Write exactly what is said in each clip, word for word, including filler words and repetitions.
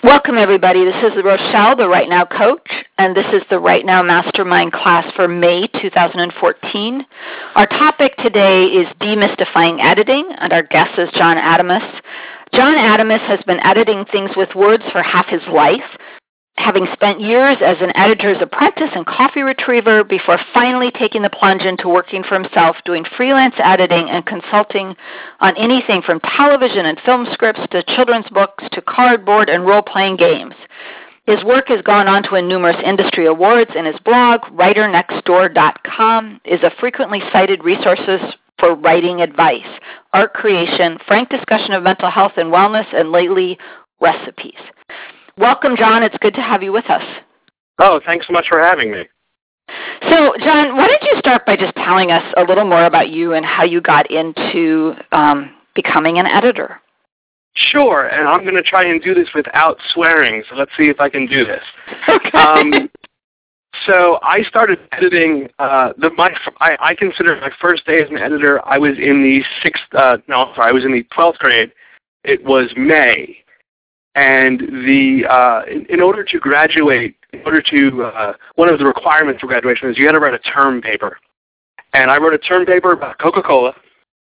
Welcome, everybody. This is Rochelle, the Right Now Coach, and this is the Right Now Mastermind class for May two thousand fourteen. Our topic today is demystifying editing, and our guest is John Adamus. John Adamus has been editing things with words for half his life, having spent years as an editor's apprentice and coffee retriever before finally taking the plunge into working for himself, doing freelance editing and consulting on anything from television and film scripts to children's books to cardboard and role-playing games. His work has gone on to win numerous industry awards, and his blog, writer next door dot com, is a frequently cited resource for writing advice, art creation, frank discussion of mental health and wellness, and lately, recipes. Welcome, John. It's good to have you with us. Oh, thanks so much for having me. So, John, why don't you start by just telling us a little more about you and how you got into um, becoming an editor? Sure, and I'm going to try and do this without swearing, so let's see if I can do this. Okay. Um, so I started editing, uh, the, my, I, I consider my first day as an editor, I was in the sixth, uh, no, sorry, I was in the twelfth grade. It was May. And the uh, in, in order to graduate, in order to, uh, one of the requirements for graduation is you had to write a term paper. And I wrote a term paper about Coca-Cola,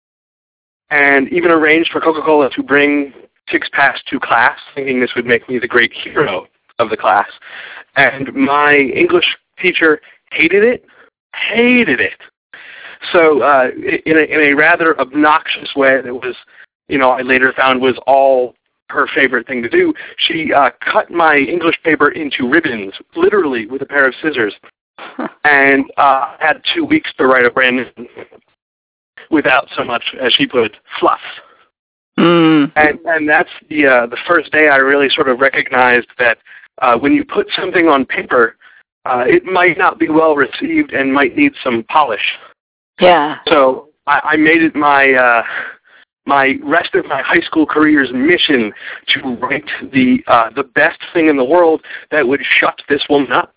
and even arranged for Coca-Cola to bring six-packs to class, thinking this would make me the great hero of the class. And my English teacher hated it, hated it. So uh, in, a, in a rather obnoxious way that was, you know, I later found was all her favorite thing to do, she uh, cut my English paper into ribbons, literally with a pair of scissors, and uh, had two weeks to write a brand new without so much, as she put it, fluff. Mm. And and that's the uh, the first day I really sort of recognized that uh, when you put something on paper, uh, it might not be well received and might need some polish. Yeah. So I, I made it my uh, my rest of my high school career's mission to write the uh, the best thing in the world that would shut this woman up.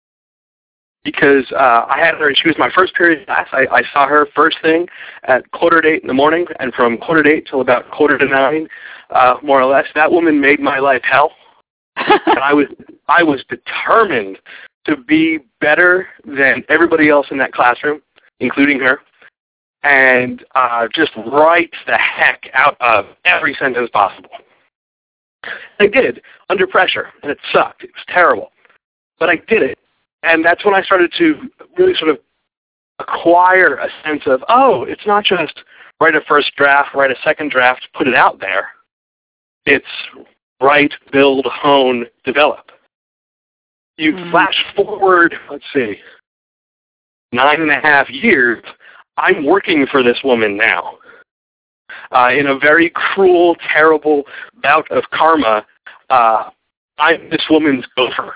Because uh, I had her, she was my first period class. I, I saw her first thing at quarter to eight in the morning, and from quarter to eight till about quarter to nine, uh, more or less, that woman made my life hell. And I was I was determined to be better than everybody else in that classroom, including her, and uh, just write the heck out of every sentence possible. I did, under pressure, and it sucked. It was terrible. But I did it. And that's when I started to really sort of acquire a sense of, oh, it's not just write a first draft, write a second draft, put it out there. It's write, build, hone, develop. You mm-hmm. flash forward, let's see, nine and a half years, I'm working for this woman now. Uh, in a very cruel, terrible bout of karma, uh, I'm this woman's gopher.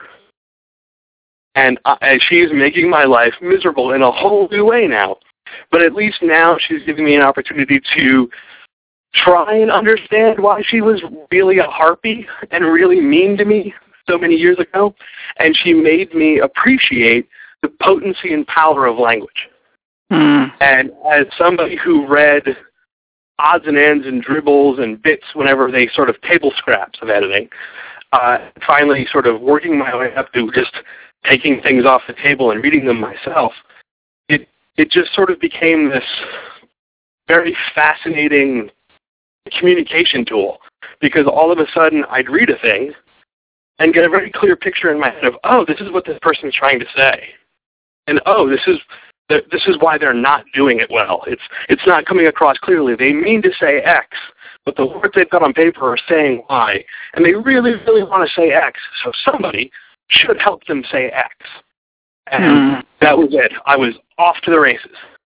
And, uh, and she's making my life miserable in a whole new way now. But at least now she's giving me an opportunity to try and understand why she was really a harpy and really mean to me so many years ago. And she made me appreciate the potency and power of language. Mm. And as somebody who read odds and ends and dribbles and bits whenever they sort of table scraps of editing, uh, finally sort of working my way up to just taking things off the table and reading them myself, it it just sort of became this very fascinating communication tool, because all of a sudden I'd read a thing and get a very clear picture in my head of, oh, this is what this person's trying to say, and oh, this is this is why they're not doing it well. It's it's not coming across clearly. They mean to say X, but the words they've got on paper are saying Y, and they really, really want to say X, so somebody should help them say X. And mm. that was it. I was off to the races.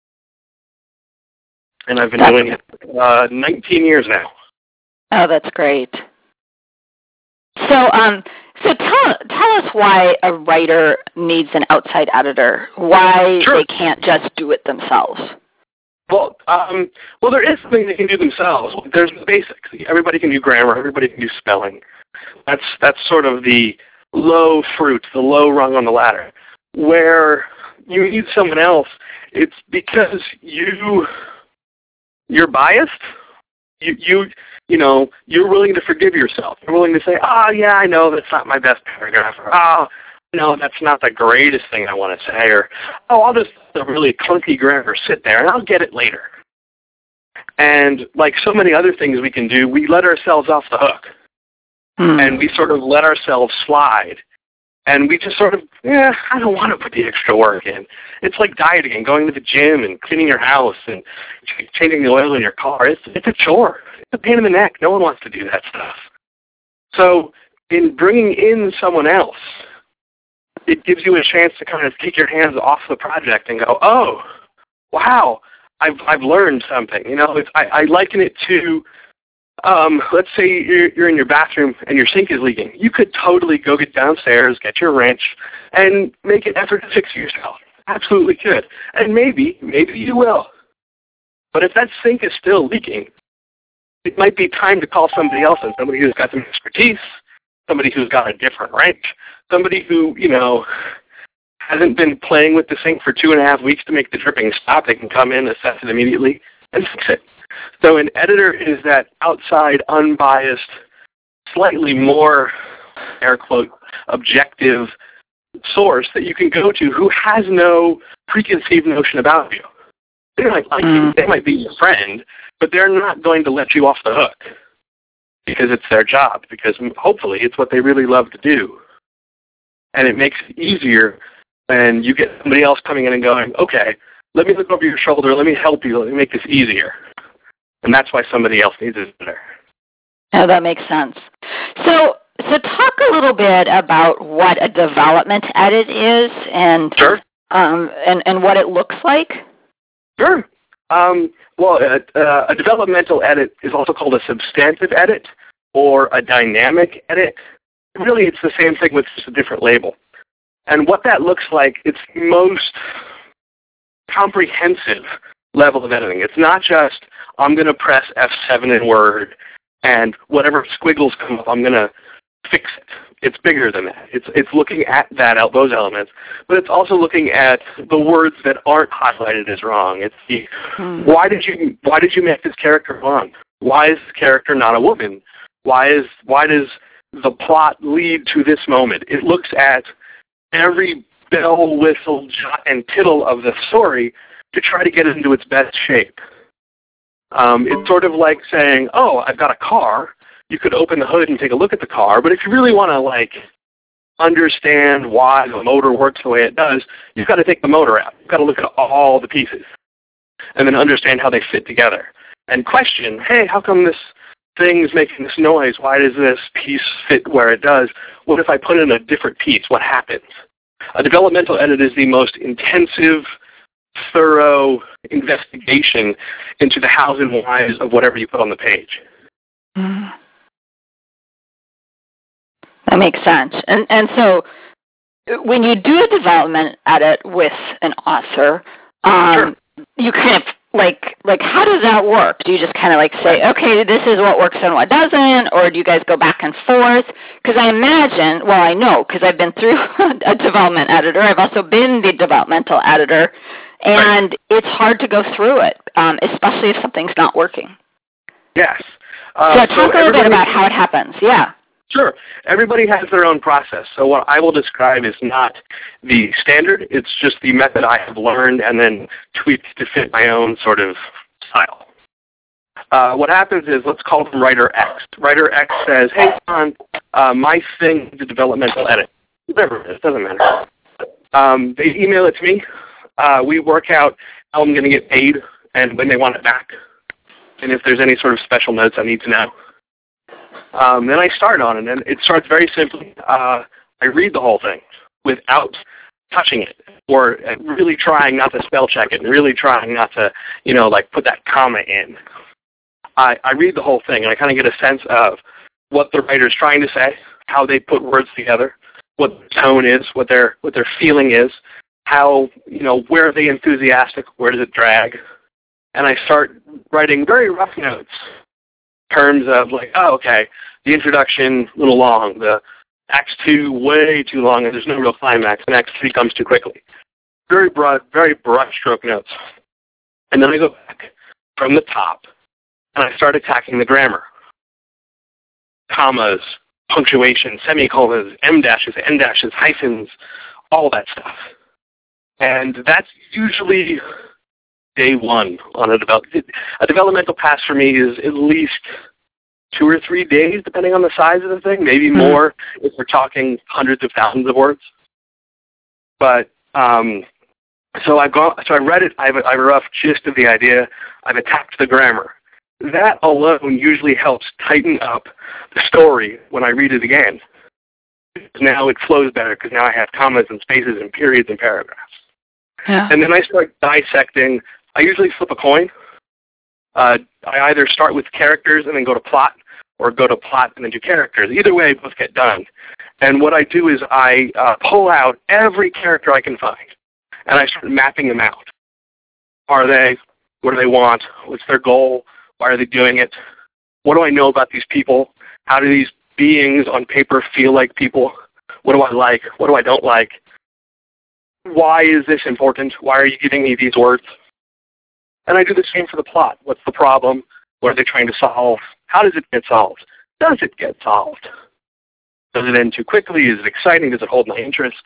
And I've been that's doing it uh, nineteen years now. Oh, that's great. So um, so tell, tell us why a writer needs an outside editor, why sure. they can't just do it themselves. Well, um, well, there is something they can do themselves. There's the basics. Everybody can do grammar. Everybody can do spelling. That's that's sort of the low fruit, the low rung on the ladder. Where you need someone else, it's because you, you're biased, You, you, you know, you're willing to forgive yourself. You're willing to say, oh, yeah, I know that's not my best paragraph. Or, oh, no, that's not the greatest thing I want to say. Or, oh, I'll just let the really clunky grammar sit there, and I'll get it later. And like so many other things we can do, we let ourselves off the hook. Hmm. And we sort of let ourselves slide. And we just sort of, yeah, I don't want to put the extra work in. It's like dieting and going to the gym and cleaning your house and changing the oil in your car. It's, it's a chore. It's a pain in the neck. No one wants to do that stuff. So in bringing in someone else, it gives you a chance to kind of take your hands off the project and go, oh, wow, I've I've learned something. You know, it's, I, I liken it to, Um, let's say you're, you're in your bathroom and your sink is leaking. You could totally go get downstairs, get your wrench, and make an effort to fix it yourself. Absolutely could. And maybe, maybe you will. But if that sink is still leaking, it might be time to call somebody else in, somebody who's got some expertise, somebody who's got a different wrench, somebody who, you know, hasn't been playing with the sink for two and a half weeks to make the dripping stop. They can come in, assess it immediately, and fix it. So an editor is that outside, unbiased, slightly more, air quote, objective source that you can go to who has no preconceived notion about you. They might like mm. you, they might be your friend, but they're not going to let you off the hook because it's their job, because hopefully it's what they really love to do. And it makes it easier when you get somebody else coming in and going, okay, let me look over your shoulder, let me help you, let me make this easier. And that's why somebody else needs it better. Oh, that makes sense. So, so talk a little bit about what a development edit is, and sure. um, and and what it looks like. Sure. Um, well, a, uh, a developmental edit is also called a substantive edit or a dynamic edit. Really, it's the same thing with just a different label. And what that looks like, it's the most comprehensive level of editing. It's not just, I'm going to press F seven in Word, and whatever squiggles come up, I'm going to fix it. It's bigger than that. It's it's looking at that those elements, but it's also looking at the words that aren't highlighted as wrong. It's the hmm. why did you why did you make this character blonde? Why is this character not a woman? Why is why does the plot lead to this moment? It looks at every bell, whistle, jot, and tittle of the story to try to get it into its best shape. Um, it's sort of like saying, oh, I've got a car. You could open the hood and take a look at the car, but if you really want to, like, understand why the motor works the way it does, you've got to take the motor out. You've got to look at all the pieces and then understand how they fit together and question, hey, how come this thing is making this noise? Why does this piece fit where it does? What if I put in a different piece? What happens? A developmental edit is the most intensive, thorough investigation into the hows and whys of whatever you put on the page. Mm. That makes sense. And and so when you do a development edit with an author, um, sure. you kind of like like how does that work? Do you just kind of like say, okay, this is what works and what doesn't, or do you guys go back and forth? Because I imagine, well, I know because I've been through a development editor. I've also been the developmental editor, and right. it's hard to go through it, um, especially if something's not working. Yes. Uh, so talk so a little bit about how it happens. Yeah. Sure. Everybody has their own process. So what I will describe is not the standard. It's just the method I have learned and then tweaked to fit my own sort of style. Uh, what happens is, let's call them Writer X. Writer X says, hey, John, uh, my thing is a developmental edit. Whatever it is, doesn't matter. Um, they email it to me. Uh, we work out how I'm going to get paid and when they want it back, and if there's any sort of special notes I need to know. Um, then I start on it, and it starts very simply. Uh, I read the whole thing without touching it, or really trying not to spell check it, and really trying not to, you know, like put that comma in. I, I read the whole thing, and I kind of get a sense of what the writer's trying to say, how they put words together, what the tone is, what their what their feeling is, how, you know, where are they enthusiastic, where does it drag, and I start writing very rough notes. Terms of like, oh, okay, the introduction a little long, the Acts two way too long, and there's no real climax, and Acts three comes too quickly. Very broad, very broad stroke notes. And then I go back from the top, and I start attacking the grammar. Commas, punctuation, semicolons, em dashes, en dashes, hyphens, all that stuff. And that's usually day one on a develop. A developmental pass for me is at least two or three days, depending on the size of the thing, maybe more if we're talking hundreds of thousands of words. But um, so I've gone. So I read it. I have, a, I have a rough gist of the idea. I've attacked the grammar. That alone usually helps tighten up the story when I read it again. Now it flows better because now I have commas and spaces and periods and paragraphs. Yeah. And then I start dissecting. I usually flip a coin. Uh, I either start with characters and then go to plot, or go to plot and then do characters. Either way, both get done. And what I do is I uh, pull out every character I can find, and I start mapping them out. Are they? What do they want? What's their goal? Why are they doing it? What do I know about these people? How do these beings on paper feel like people? What do I like? What do I don't like? Why is this important? Why are you giving me these words? And I do the same for the plot. What's the problem? What are they trying to solve? How does it get solved? Does it get solved? Does it end too quickly? Is it exciting? Does it hold my interest?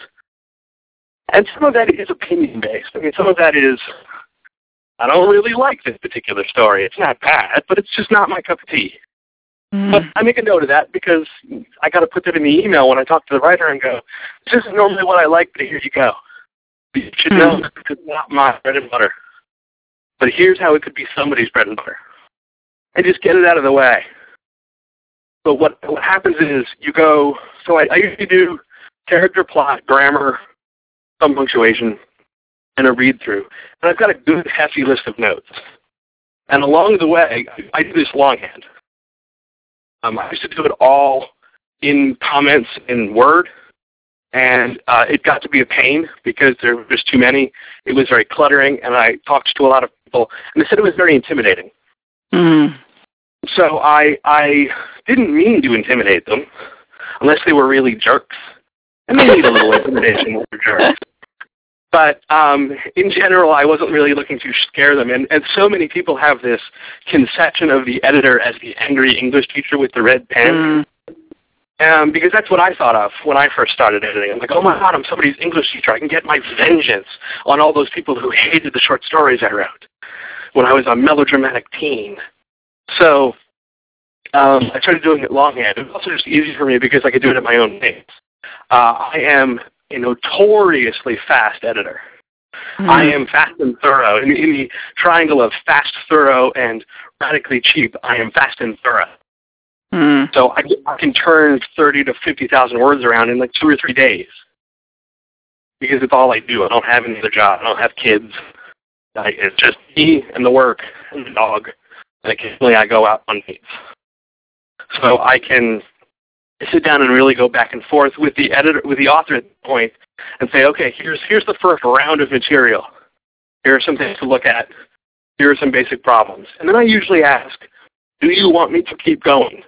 And some of that is opinion-based. I mean, some of that is, I don't really like this particular story. It's not bad, but it's just not my cup of tea. Mm. But I make a note of that because I got to put that in the email when I talk to the writer and go, this isn't normally what I like, but here you go. You should mm. know it's not my bread and butter. But here's how it could be somebody's bread and butter. And just get it out of the way. But what what happens is you go, so I, I usually do character, plot, grammar, some punctuation, and a read-through. And I've got a good, hefty list of notes. And along the way, I, I do this longhand. Um, I used to do it all in comments in Word, and uh, it got to be a pain because there were just too many. It was very cluttering, and I talked to a lot of people, and they said it was very intimidating. Mm. So I I didn't mean to intimidate them, unless they were really jerks. And they need a little intimidation when they're jerks. But um, in general, I wasn't really looking to scare them. And, and so many people have this conception of the editor as the angry English teacher with the red pen. Mm. Um, because that's what I thought of when I first started editing. I'm like, oh my God, I'm somebody's English teacher. I can get my vengeance on all those people who hated the short stories I wrote when I was a melodramatic teen. So um, I started doing it longhand. It was also just easy for me because I could do it at my own pace. Uh, I am a notoriously fast editor. Mm. I am fast and thorough. In, in the triangle of fast, thorough, and radically cheap, I am fast and thorough. Mm. So I, I can turn thirty to fifty thousand words around in like two or three days because it's all I do. I don't have any other job. I don't have kids. I, it's just me and the work and the dog. And occasionally I go out on dates. So I can sit down and really go back and forth with the editor, with the author at the point, and say, okay, here's here's the first round of material. Here are some things to look at. Here are some basic problems. And then I usually ask, do you want me to keep going?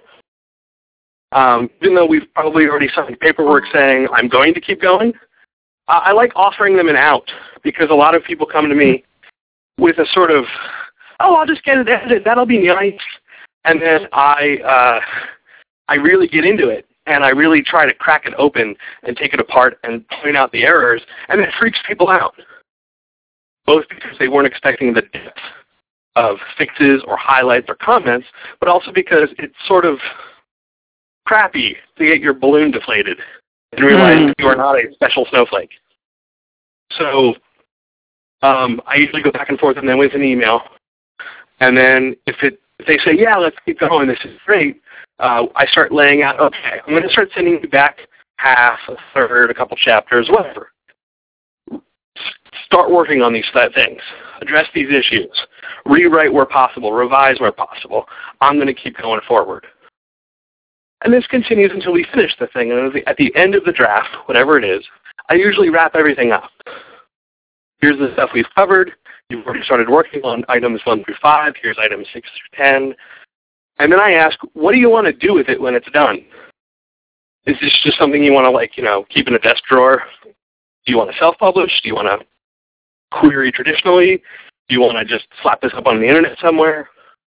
Um, even though we've probably already signed paperwork saying I'm going to keep going, uh, I like offering them an out because a lot of people come to me with a sort of, oh, I'll just get it edited. That'll be nice. And then I uh, I really get into it, and I really try to crack it open and take it apart and point out the errors, and it freaks people out, both because they weren't expecting the depth of fixes or highlights or comments, but also because it's sort of crappy to get your balloon deflated and realize mm. that you are not a special snowflake. So um, I usually go back and forth and then with an email. And then if, it, if they say, yeah, let's keep going, this is great, uh, I start laying out, okay, I'm going to start sending you back half, a third, a couple chapters, whatever. Start working on these things. Address these issues. Rewrite where possible. Revise where possible. I'm going to keep going forward. And this continues until we finish the thing. And at the end of the draft, whatever it is, I usually wrap everything up. Here's the stuff we've covered. You've already started working on items one through five. Here's items six through ten. And then I ask, what do you want to do with it when it's done? Is this just something you want to, like, you know, keep in a desk drawer? Do you want to self-publish? Do you want to query traditionally? Do you want to just slap this up on the internet somewhere? Do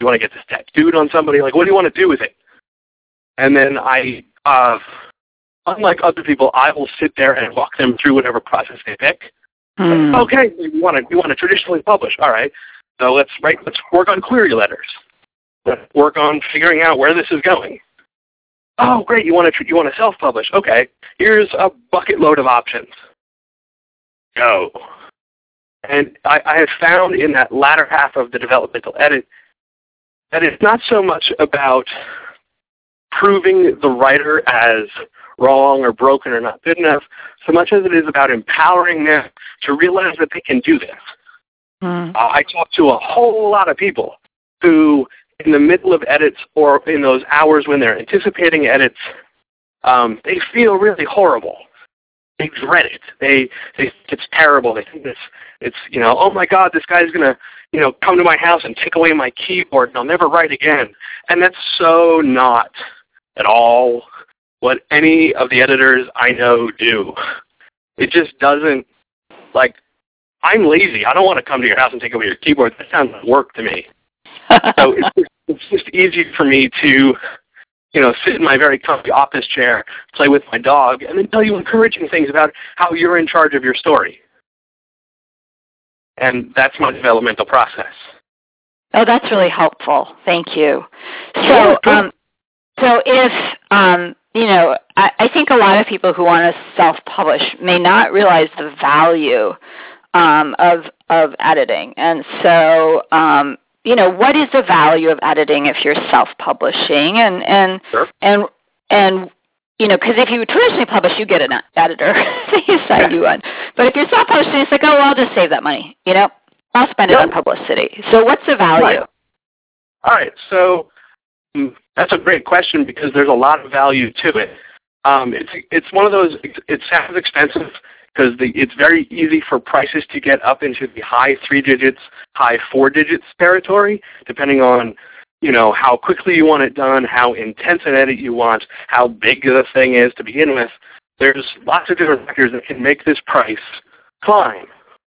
You want to get this tattooed on somebody? Like, what do you want to do with it? And then I, uh, unlike other people, I will sit there and walk them through whatever process they pick. Mm. Okay, you want to you want to traditionally publish. All right, so let's write. Let's work on query letters. Let's work on figuring out where this is going. Oh, great! You want to you want to self-publish? Okay, here's a bucket load of options. Go. And I, I have found in that latter half of the developmental edit that it's not so much about proving the writer as wrong or broken or not good enough, so much as it is about empowering them to realize that they can do this. Mm. Uh, I talk to a whole lot of people who, in the middle of edits or in those hours when they're anticipating edits, um, they feel really horrible. They dread it. They they think it's terrible. They think it's it's you know, oh my God, this guy's gonna you know come to my house and take away my keyboard and I'll never write again. And that's so not at all what any of the editors I know do. It just doesn't, like, I'm lazy. I don't want to come to your house and take away your keyboard. That sounds like work to me. So it's just, it's just easy for me to, you know, sit in my very comfy office chair, play with my dog, and then tell you encouraging things about how you're in charge of your story. And that's my developmental process. Oh, that's really helpful. Thank you. So, um, so if, um, you know, I, I think a lot of people who want to self-publish may not realize the value um, of of editing. And so, um, you know, what is the value of editing if you're self-publishing? And, and, sure. and, and you know, because if you traditionally publish, you get an editor. They assign you one. But if you're self-publishing, it's like, oh, well, I'll just save that money. You know, I'll spend it yep. on publicity. So what's the value? Right. All right, so um, that's a great question because there's a lot of value to it. Um, it's it's one of those. It, it sounds expensive because it's very easy for prices to get up into the high three digits, high four digits territory, depending on you know how quickly you want it done, how intense an edit you want, how big the thing is to begin with. There's lots of different factors that can make this price climb,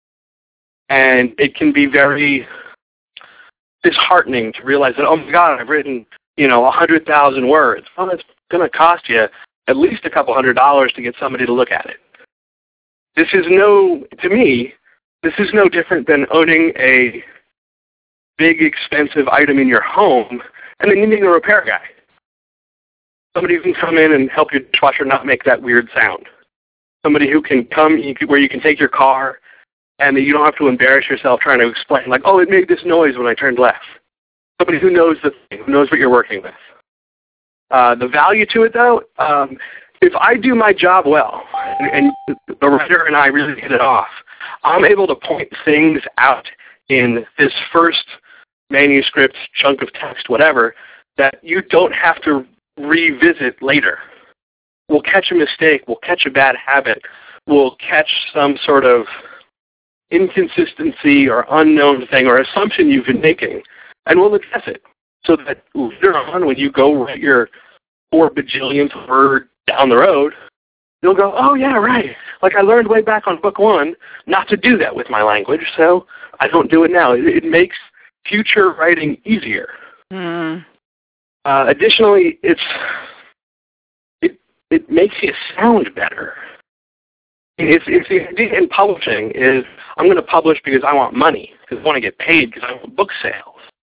and it can be very disheartening to realize that, oh my God, I've written, you know, one hundred thousand words. Well, it's going to cost you at least a couple hundred dollars to get somebody to look at it. This is no, to me, this is no different than owning a big, expensive item in your home and then needing a repair guy. Somebody who can come in and help your dishwasher not make that weird sound. Somebody who can come where you can take your car and that you don't have to embarrass yourself trying to explain, like, oh, it made this noise when I turned left. Somebody who knows the thing, who knows what you're working with. Uh, the value to it, though, um, if I do my job well, and, and the writer and I really hit it off, I'm able to point things out in this first manuscript, chunk of text, whatever, that you don't have to revisit later. We'll catch a mistake, we'll catch a bad habit, we'll catch some sort of inconsistency or unknown thing or assumption you've been making, and we'll address it so that later on when you go write your four bajillionth word down the road, you'll go, oh, yeah, right. Like I learned way back on book one not to do that with my language, so I don't do it now. It, it makes future writing easier. Mm. Uh, additionally, it's it it makes you sound better. It's, it's the idea in publishing is I'm going to publish because I want money, because I want to get paid, because I want book sales.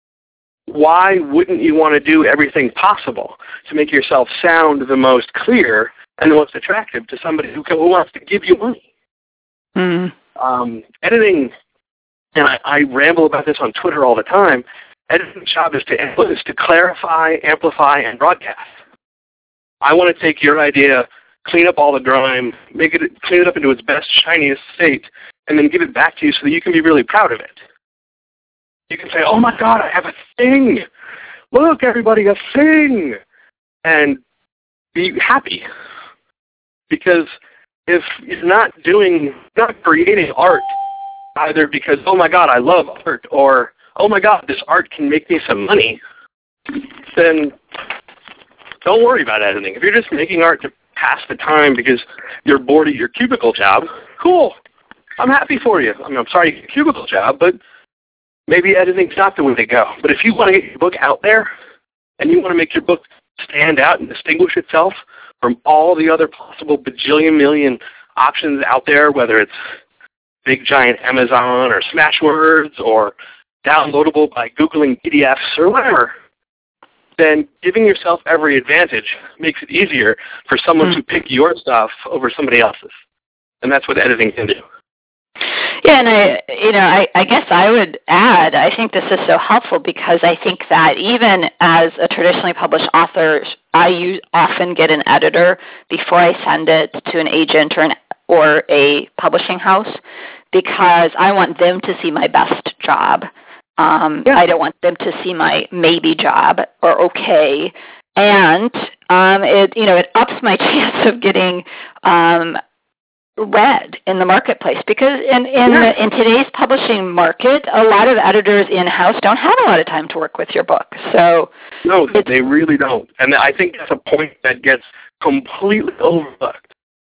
Why wouldn't you want to do everything possible to make yourself sound the most clear and the most attractive to somebody who, who wants to give you money? Mm. Um, editing, and I, I ramble about this on Twitter all the time, editing's job is to, is to clarify, amplify, and broadcast. I want to take your idea, clean up all the grime, make it, clean it up into its best, shiniest state, and then give it back to you so that you can be really proud of it. You can say, oh my God, I have a thing. Look, everybody, a thing. And be happy. Because if you're not doing, not creating art, either because, oh my God, I love art, or, oh my God, this art can make me some money, then don't worry about editing. If you're just making art to pass the time because you're bored at your cubicle job, cool. I'm happy for you. I mean, I'm sorry you get a cubicle job, but maybe editing's not the way to go. But if you want to get your book out there and you want to make your book stand out and distinguish itself from all the other possible bajillion million options out there, whether it's big giant Amazon or Smashwords or downloadable by Googling P D Fs or whatever, then giving yourself every advantage makes it easier for someone mm-hmm. to pick your stuff over somebody else's. And that's what editing can do. Yeah, and I, you know, I, I guess I would add, I think this is so helpful because I think that even as a traditionally published author, I use, often get an editor before I send it to an agent or an, or a publishing house because I want them to see my best job. Um, yeah. I don't want them to see my maybe job or okay, and um, it, you know, it ups my chance of getting um, read in the marketplace because in in, yeah. the, in today's publishing market, a lot of editors in-house don't have a lot of time to work with your book. So no, they really don't, and I think that's a point that gets completely overlooked.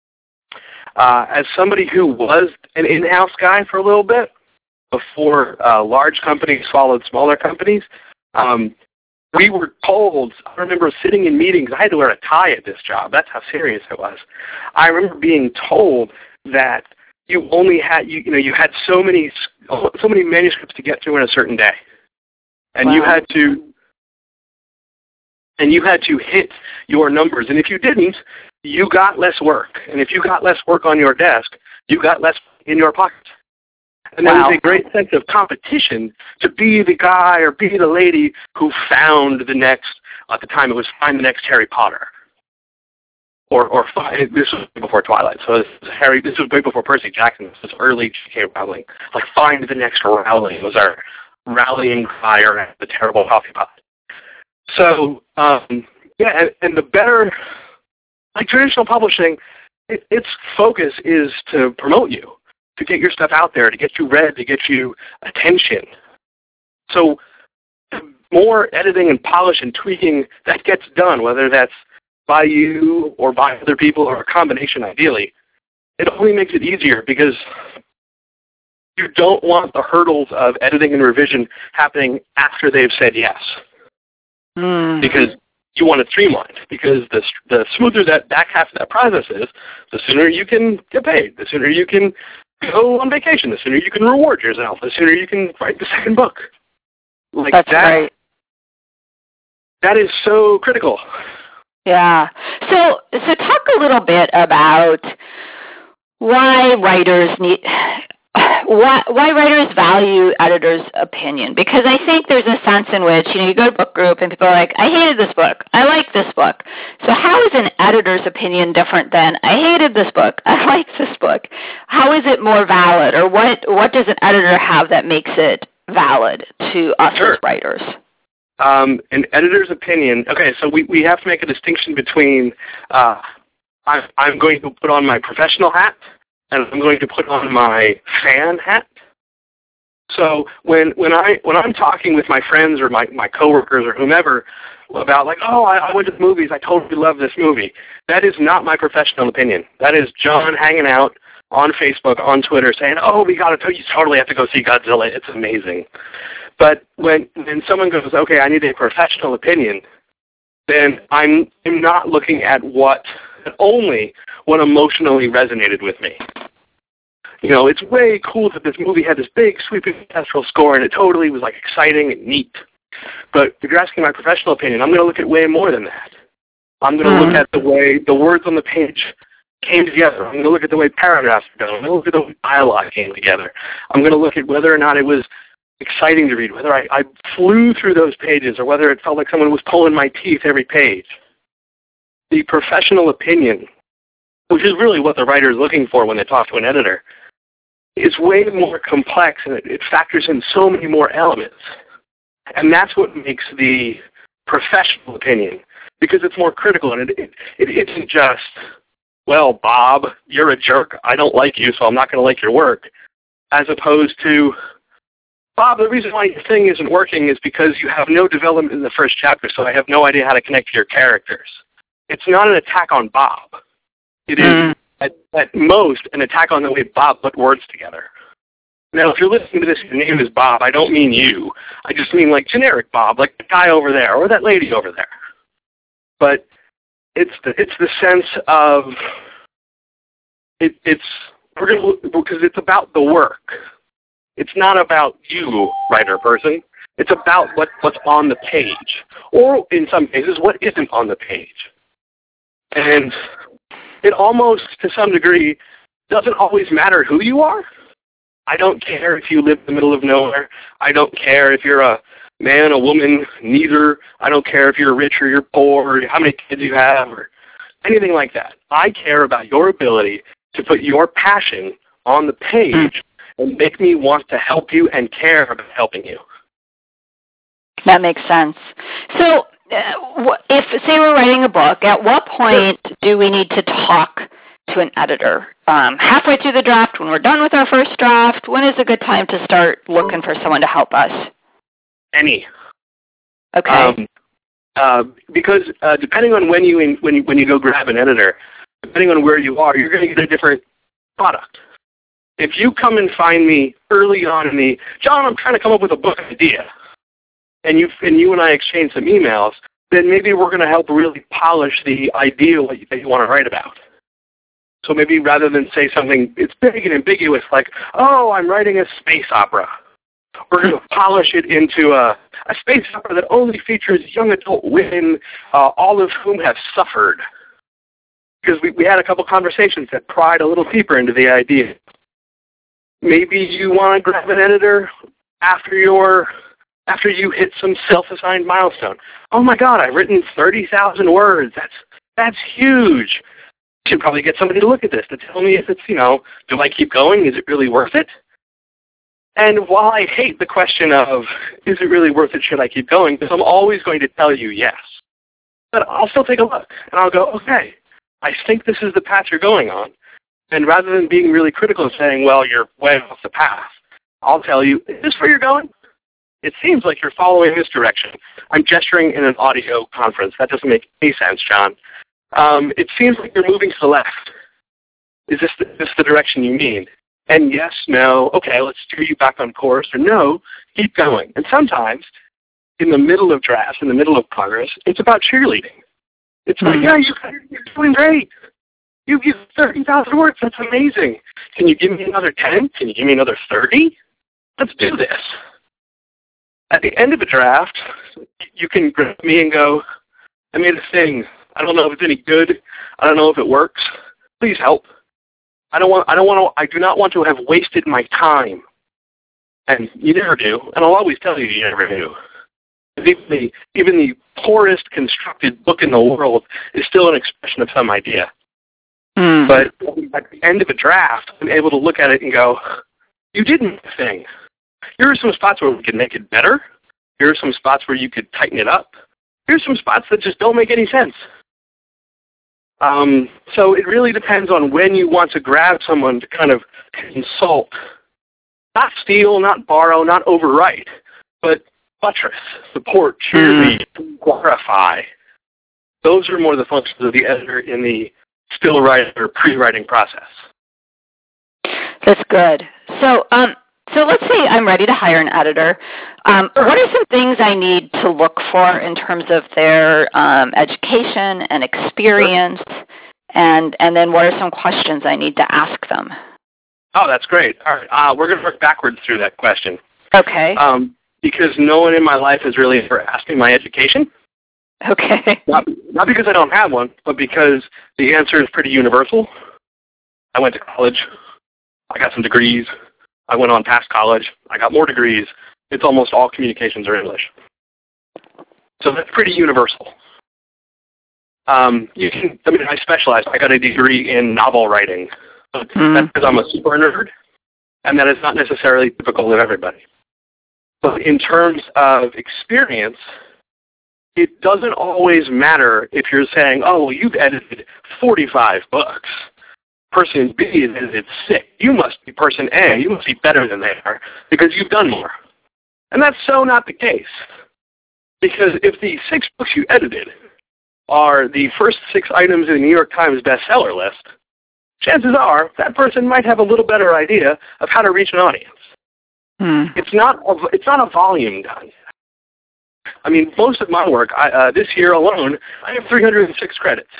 Uh, as somebody who was an in-house guy for a little bit, before uh, large companies followed smaller companies, um, we were told, I remember sitting in meetings, I had to wear a tie at this job. That's how serious it was. I remember being told that you only had, you, you know, you had so many, so many manuscripts to get through in a certain day. And wow. you had to, and you had to hit your numbers. And if you didn't, you got less work. And if you got less work on your desk, you got less in your pocket. And wow. there was a great sense of competition to be the guy or be the lady who found the next, at the time it was find the next Harry Potter. Or, or find, this was before Twilight, so this was Harry, this was way before Percy Jackson, this was early J K Rowling. Like, find the next Rowling was our rallying cry around the terrible coffee pot. So, um, yeah, and, and the better, like traditional publishing, it, its focus is to promote you, to get your stuff out there, to get you read, to get you attention. So the more editing and polish and tweaking that gets done, whether that's by you or by other people or a combination ideally, it only makes it easier because you don't want the hurdles of editing and revision happening after they've said yes. Mm. Because you want it streamlined, because the the smoother that back half of that process is, the sooner you can get paid, the sooner you can go on vacation, the sooner you can reward yourself, the sooner you can write the second book. Like That's that, right. That is so critical. Yeah. So, so talk a little bit about why writers need, why, why writers value editors' opinion. Because I think there's a sense in which, you know, you go to book group and people are like, I hated this book. I like this book. So how is an editor's opinion different than, I hated this book. I like this book. How is it more valid? Or what, what does an editor have that makes it valid to us sure. as writers? Um, an editor's opinion, okay, so we, we have to make a distinction between uh, I, I'm going to put on my professional hat and I'm going to put on my fan hat. So when when I when I'm talking with my friends or my, my coworkers or whomever about like, oh, I, I went to the movies, I totally love this movie, that is not my professional opinion. That is John hanging out on Facebook, on Twitter, saying, oh, we got to, you totally have to go see Godzilla. It's amazing. But when when someone goes, okay, I need a professional opinion, then I'm, I'm not looking at what, only what emotionally resonated with me. You know, it's way cool that this movie had this big, sweeping orchestral score, and it totally was, like, exciting and neat. But if you're asking my professional opinion, I'm going to look at way more than that. I'm going to mm-hmm. look at the way the words on the page came together. I'm going to look at the way paragraphs were done. I'm going to look at the way dialogue came together. I'm going to look at whether or not it was exciting to read, whether I, I flew through those pages or whether it felt like someone was pulling my teeth every page. The professional opinion, which is really what the writer is looking for when they talk to an editor, is way more complex, and it, it factors in so many more elements. And that's what makes the professional opinion, because it's more critical, and it, it, it isn't just, well, Bob, you're a jerk, I don't like you, so I'm not going to like your work, as opposed to, Bob, the reason why your thing isn't working is because you have no development in the first chapter, so I have no idea how to connect to your characters. It's not an attack on Bob. It is, mm. at, at most, an attack on the way Bob put words together. Now, if you're listening to this, your name is Bob. I don't mean you. I just mean like generic Bob, like the guy over there or that lady over there. But it's the, it's the sense of it, it's we're gonna because it's about the work. It's not about you, writer person. It's about what, what's on the page, or in some cases, what isn't on the page. And it almost, to some degree, doesn't always matter who you are. I don't care if you live in the middle of nowhere. I don't care if you're a man, a woman, neither. I don't care if you're rich or you're poor, or how many kids you have, or anything like that. I care about your ability to put your passion on the page and make me want to help you and care about helping you. That makes sense. So uh, if, say we're writing a book, at what point do we need to talk to an editor? Um, halfway through the draft, when we're done with our first draft, when is a good time to start looking for someone to help us? Any. Okay. Um, uh, because uh, depending on when you, in, when you when you go grab an editor, depending on where you are, you're going to get a different product. If you come and find me early on in the, John, I'm trying to come up with a book idea, and you and you and I exchange some emails, then maybe we're going to help really polish the idea that you want to write about. So maybe rather than say something, it's big and ambiguous, like, oh, I'm writing a space opera, we're going to polish it into a, a space opera that only features young adult women, uh, all of whom have suffered. Because we, we had a couple conversations that pried a little deeper into the idea. Maybe you want to grab an editor after your after you hit some self-assigned milestone. Oh my God, I've written thirty thousand words. That's that's huge. I should probably get somebody to look at this to tell me if it's, you know, do I keep going? Is it really worth it? And while I hate the question of, is it really worth it? Should I keep going? Because I'm always going to tell you yes. But I'll still take a look, and I'll go, okay, I think this is the path you're going on. And rather than being really critical and saying, well, you're way off the path, I'll tell you, is this where you're going? It seems like you're following this direction. I'm gesturing in an audio conference. That doesn't make any sense, John. Um, it seems like you're moving to the left. Is this the, this the direction you mean? And yes, no, okay, let's steer you back on course, or no, keep going. And sometimes, in the middle of drafts, in the middle of progress, it's about cheerleading. It's like, yeah, you, you're doing great. You've used thirty thousand words. That's amazing. Can you give me another ten? Can you give me another thirty? Let's do this. At the end of a draft, you can grab me and go, I made a thing. I don't know if it's any good. I don't know if it works. Please help. I don't want. I don't want to. I do not want to have wasted my time. And you never do. And I'll always tell you, you never do. Even the even the poorest constructed book in the world is still an expression of some idea. Mm. But at the end of a draft, I'm able to look at it and go, you did a thing. Here are some spots where we could make it better. Here are some spots where you could tighten it up. Here's some spots that just don't make any sense. Um, so it really depends on when you want to grab someone to kind of consult. Not steal, not borrow, not overwrite, but buttress, support, cheerlead, mm. glorify. Those are more the functions of the editor in the still writing or pre-writing process. That's good. So, um, so let's say I'm ready to hire an editor. Um, what are some things I need to look for in terms of their um, education and experience, and and then what are some questions I need to ask them? Oh, that's great. All right, uh, we're going to work backwards through that question. Okay. Um, because no one in my life has really ever asked me my education. Okay. Not, not because I don't have one, but because the answer is pretty universal. I went to college. I got some degrees. I went on past college. I got more degrees. It's almost all communications or English. So that's pretty universal. Um, you can, I mean, I specialized. I got a degree in novel writing. So mm. That's because I'm a super nerd, and that is not necessarily typical of everybody. But in terms of experience, it doesn't always matter if you're saying, oh, well, you've edited forty-five books. Person B has edited six. You must be person A. You must be better than they are because you've done more. And that's so not the case. Because if the six books you edited are the first six items in the New York Times bestseller list, chances are that person might have a little better idea of how to reach an audience. Mm. It's not a, it's not a volume done. I mean, most of my work, I, uh, this year alone, I have three hundred six credits.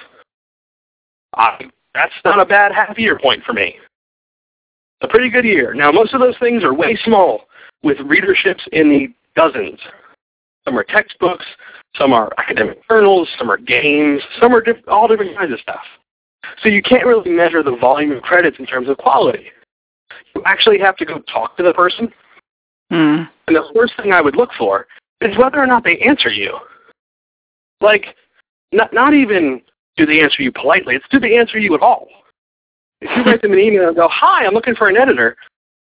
Uh, that's not a bad half-year point for me. A pretty good year. Now, most of those things are way small, with readerships in the dozens. Some are textbooks, some are academic journals, some are games, some are diff- all different kinds of stuff. So you can't really measure the volume of credits in terms of quality. You actually have to go talk to the person. Mm. And the first thing I would look for is whether or not they answer you. Like, not, not even do they answer you politely, it's do they answer you at all. If you write them an email and go, hi, I'm looking for an editor,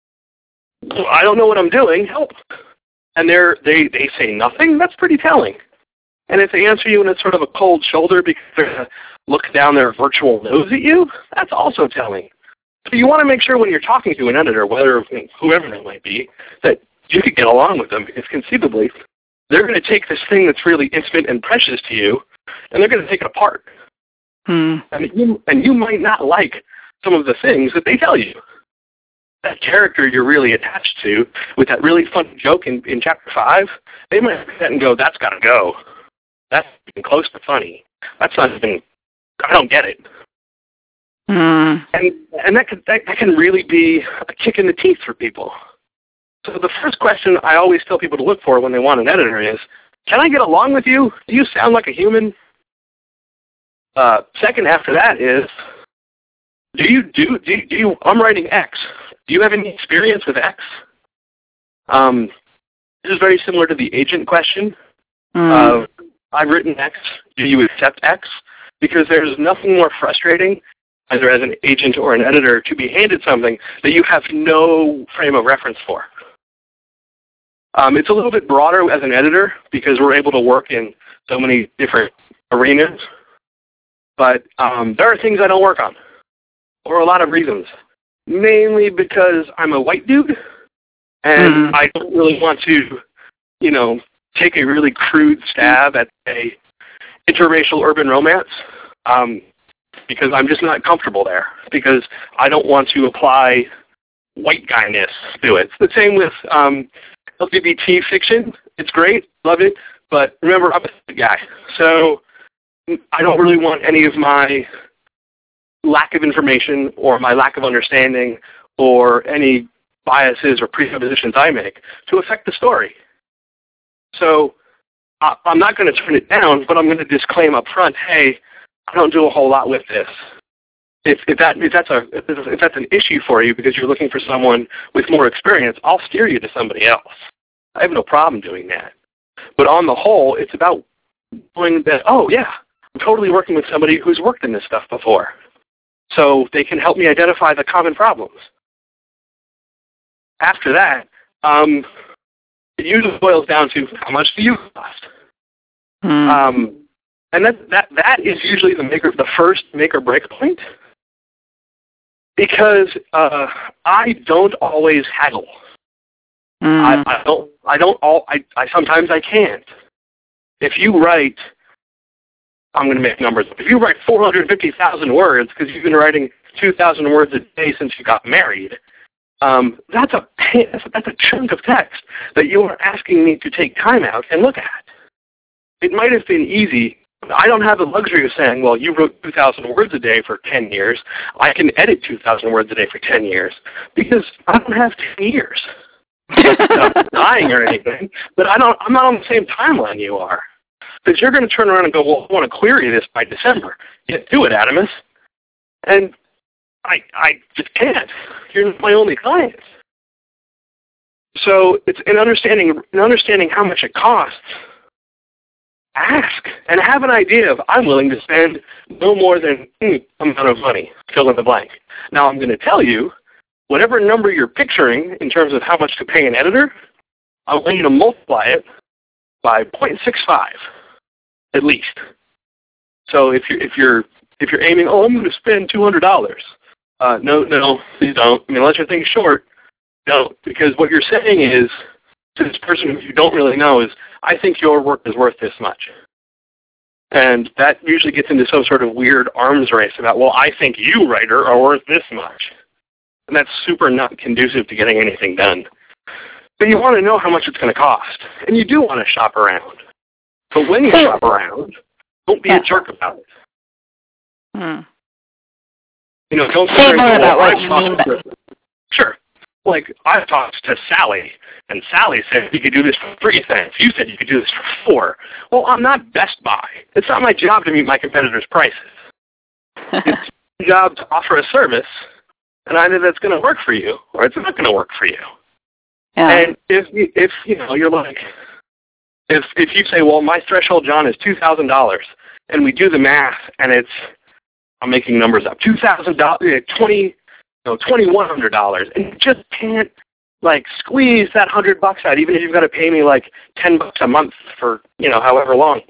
I don't know what I'm doing, help. And they're, they they say nothing, that's pretty telling. And if they answer you and it's sort of a cold shoulder because they're going to look down their virtual nose at you, that's also telling. So you want to make sure when you're talking to an editor, whether whoever it might be, that you could get along with them, because conceivably they're going to take this thing that's really intimate and precious to you, and they're going to take it apart. Hmm. And you, and you might not like some of the things that they tell you. That character you're really attached to, with that really funny joke in, in chapter five, they might look at that and go, that's got to go. That's even close to funny. That's not even, I don't get it. Mm. And and that, could, that, that can really be a kick in the teeth for people. So the first question I always tell people to look for when they want an editor is, can I get along with you? Do you sound like a human? Uh, second after that is, do you, do, do, do you, I'm writing X. Do you have any experience with X? Um, this is very similar to the agent question. Mm. Uh, I've written X. Do you accept X? Because there's nothing more frustrating, either as an agent or an editor, to be handed something that you have no frame of reference for. Um, it's a little bit broader as an editor because we're able to work in so many different arenas. But um, there are things I don't work on for a lot of reasons. Mainly because I'm a white dude, and mm. I don't really want to, you know, take a really crude stab at a interracial urban romance, um, because I'm just not comfortable there, because I don't want to apply white guyness to it. It's the same with um, L G B T fiction. It's great, love it, but remember, I'm a guy, so I don't really want any of my lack of information or my lack of understanding or any biases or presuppositions I make to affect the story. So uh, I'm not going to turn it down, but I'm going to disclaim up front, hey, I don't do a whole lot with this. If, if, that, if, that's a, if that's an issue for you because you're looking for someone with more experience, I'll steer you to somebody else. I have no problem doing that. But on the whole, it's about knowing that, oh, yeah, I'm totally working with somebody who's worked in this stuff before. So they can help me identify the common problems. After that, um, it usually boils down to how much do you cost? Hmm. Um, and that, that that is usually the maker, the first make or break point, because uh, I don't always haggle. Hmm. I, I don't. I don't. All. I, I sometimes I can't. If you write, I'm going to make numbers up. If you write four hundred fifty thousand words because you've been writing two thousand words a day since you got married, um, that's a that's a chunk of text that you are asking me to take time out and look at. It might have been easy. I don't have the luxury of saying, well, you wrote two thousand words a day for ten years. I can edit two thousand words a day for ten years because I don't have ten years. I'm not dying or anything, but I don't, I'm not on the same timeline you are. Because you're going to turn around and go, well, I want to query this by December. Yeah, do it, Adamus. And I I just can't. You're my only client. So it's in understanding in understanding how much it costs. Ask and have an idea of I'm willing to spend no more than mm, amount of money. Fill in the blank. Now I'm going to tell you, whatever number you're picturing in terms of how much to pay an editor, I want you to multiply it by zero point six five. At least. So if you're if you're if you're aiming, oh, I'm going to spend two hundred dollars. Uh, no, no, please don't. I mean, unless your thing's short, don't. Because what you're saying is to this person who you don't really know is, I think your work is worth this much. And that usually gets into some sort of weird arms race about, well, I think you, writer, are worth this much. And that's super not conducive to getting anything done. But you want to know how much it's going to cost, and you do want to shop around. But when you so, shop around, don't be yeah. a jerk about it. Hmm. You know, don't say more about what you mean. By- sure. Like, I talked to Sally, and Sally said you could do this for three cents. You said you could do this for four. Well, I'm not Best Buy. It's not my job to meet my competitors' prices. It's my job to offer a service, and either that's going to work for you or it's not going to work for you. Yeah. And if you, if you know, you're like, if if you say, well, my threshold, John, is two thousand dollars, and we do the math, and it's, I'm making numbers up, two thousand dollars, twenty, no, twenty-one hundred dollars, and you just can't like squeeze that hundred bucks out, even if you've got to pay me like ten bucks a month for, you know, however long.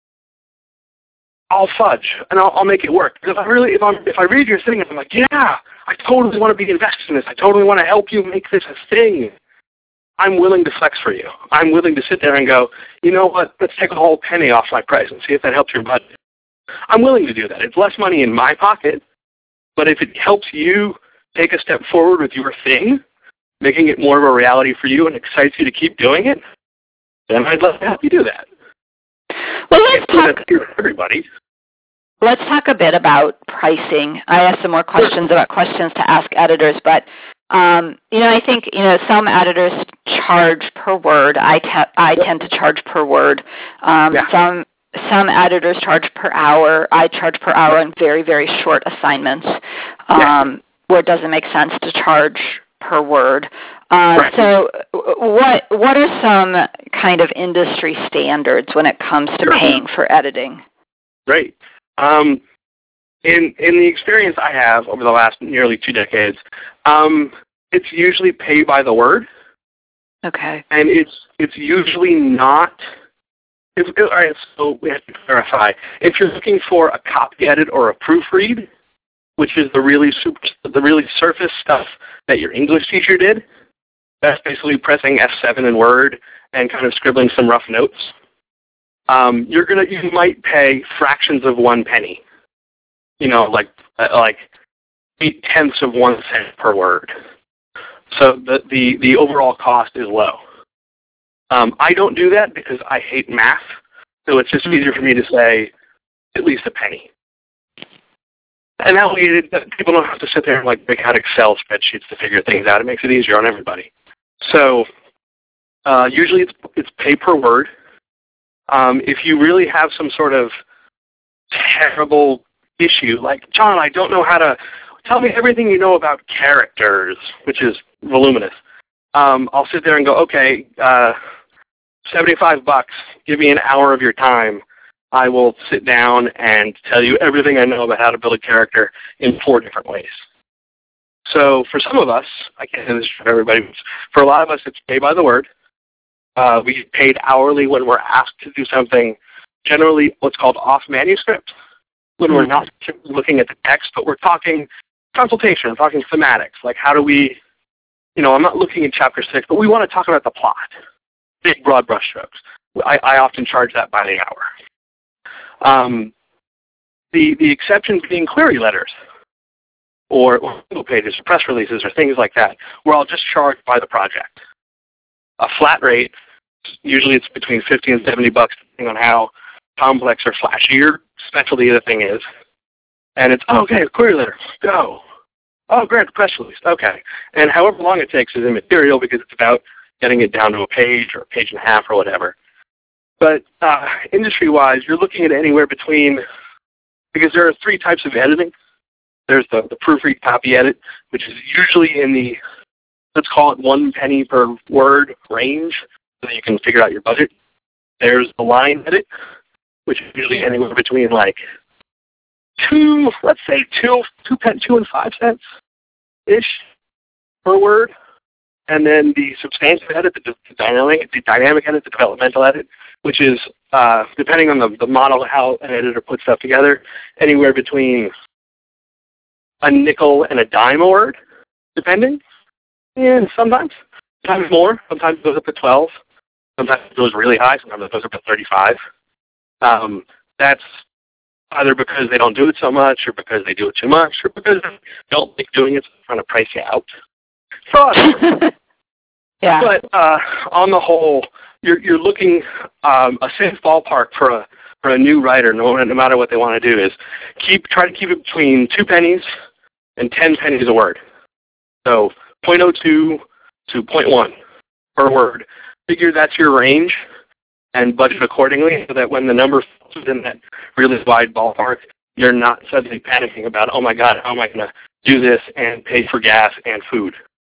I'll fudge and I'll, I'll make it work. Because if I really, if I'm, if I read your thing and I'm like, yeah, I totally want to be invested in this. I totally want to help you make this a thing. I'm willing to flex for you. I'm willing to sit there and go, you know what? Let's take a whole penny off my price and see if that helps your budget. I'm willing to do that. It's less money in my pocket, but if it helps you take a step forward with your thing, making it more of a reality for you and excites you to keep doing it, then I'd love to help you do that. Well, let's talk. Everybody. Let's talk a bit about pricing. I have some more questions about questions to ask editors, but um, you know, I think you know some editors charge per word. I te- I tend to charge per word. Um, yeah. Some some editors charge per hour. I charge per hour in very very short assignments, um, yeah. where it doesn't make sense to charge per word. Uh, right. So, what what are some kind of industry standards when it comes to sure. paying for editing? Great. Um, in in the experience I have over the last nearly two decades, um, it's usually pay by the word. Okay. And it's it's usually not. If, all right, so we have to clarify. If you're looking for a copy edit or a proofread, which is the really super, the really surface stuff that your English teacher did, that's basically pressing F seven in Word and kind of scribbling some rough notes. Um, you're gonna you might pay fractions of one penny, you know, like uh, like eight tenths of one cent per word. So the the, the overall cost is low. Um, I don't do that because I hate math, so it's just easier for me to say at least a penny. And that way, it, people don't have to sit there and like break out Excel spreadsheets to figure things out. It makes it easier on everybody. So uh, usually it's it's pay per word. Um, if you really have some sort of terrible issue, like, John, I don't know how to, tell me everything you know about characters, which is voluminous, um, I'll sit there and go, okay, uh, seventy-five bucks, give me an hour of your time. I will sit down and tell you everything I know about how to build a character in four different ways. So for some of us, I can't say this for everybody, but for a lot of us, it's pay by the word. Uh, we get paid hourly when we're asked to do something, generally what's called off manuscript, when we're not looking at the text, but we're talking consultation, we're talking thematics, like how do we, you know, I'm not looking at chapter six, but we want to talk about the plot, big broad brushstrokes. I, I often charge that by the hour. Um, the the exceptions being query letters, or, or single pages, or press releases, or things like that, where I'll just charge by the project. A flat rate, usually it's between fifty and seventy bucks, depending on how complex or flashy your specialty the thing is. And it's, oh, okay, a query letter, go. Oh, great, press release, okay. And however long it takes is immaterial because it's about getting it down to a page or a page and a half or whatever. But uh, industry-wise, you're looking at anywhere between, because there are three types of editing. There's the, the proofread copy edit, which is usually in the, let's call it one penny per word range, so that you can figure out your budget. There's the line edit, which is usually anywhere between like two, let's say two, two, pen, two and five cents ish per word. And then the substantive edit, the, the dynamic, the dynamic edit, the developmental edit, which is uh, depending on the, the model, how an editor puts stuff together, anywhere between a nickel and a dime a word, depending. And sometimes, sometimes more. Sometimes it goes up to twelve. Sometimes it goes really high. Sometimes it goes up to thirty-five. Um, that's either because they don't do it so much, or because they do it too much, or because they don't like doing it, so they're trying to price you out. So, Yeah. But uh, on the whole, you're you're looking um, a safe ballpark for a for a new writer, no, no matter what they want to do, is keep try to keep it between two pennies and ten pennies a word. So zero point zero two to zero point one per word. Figure that's your range and budget accordingly so that when the number falls within that really wide ballpark, you're not suddenly panicking about, oh my God, how am I going to do this and pay for gas and food?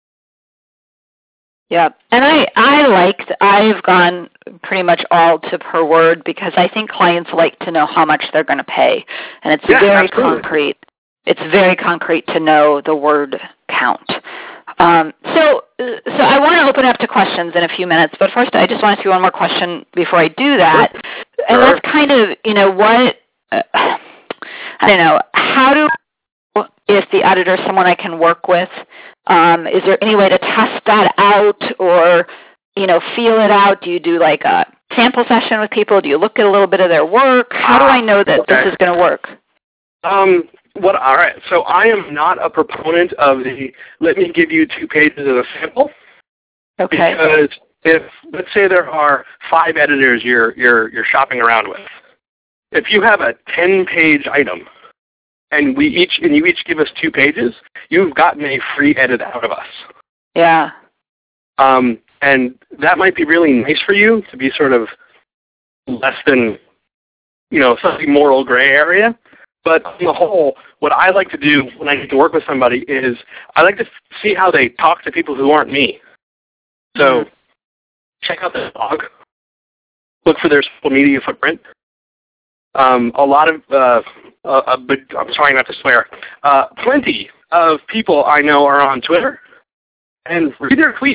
Yeah, and I, I like, I've gone pretty much all to per word because I think clients like to know how much they're going to pay. And it's yeah, very absolutely. concrete. It's very concrete to know the word count. Um, so so I want to open up to questions in a few minutes, but first I just want to ask you one more question before I do that. Sure. And that's kind of, you know, what, uh, I don't know, how do, if the editor is someone I can work with, um, is there any way to test that out or, you know, feel it out? Do you do like a sample session with people? Do you look at a little bit of their work? How do I know that okay. this is going to work? Um, what, all right, so I am not a proponent of the, let me give you two pages of a sample. Okay. Because if, let's say there are five editors you're, you're, you're shopping around with. If you have a ten-page item, and we each and you each give us two pages, you've gotten a free edit out of us. Yeah. Um, and that might be really nice for you to be sort of less than, you know, something moral gray area. But on the whole, what I like to do when I get to work with somebody is I like to see how they talk to people who aren't me. So mm-hmm. check out their blog. Look for their social media footprint. Um, a lot of, uh, uh, a big, I'm trying not to swear, uh, plenty of people I know are on Twitter, and read their tweets.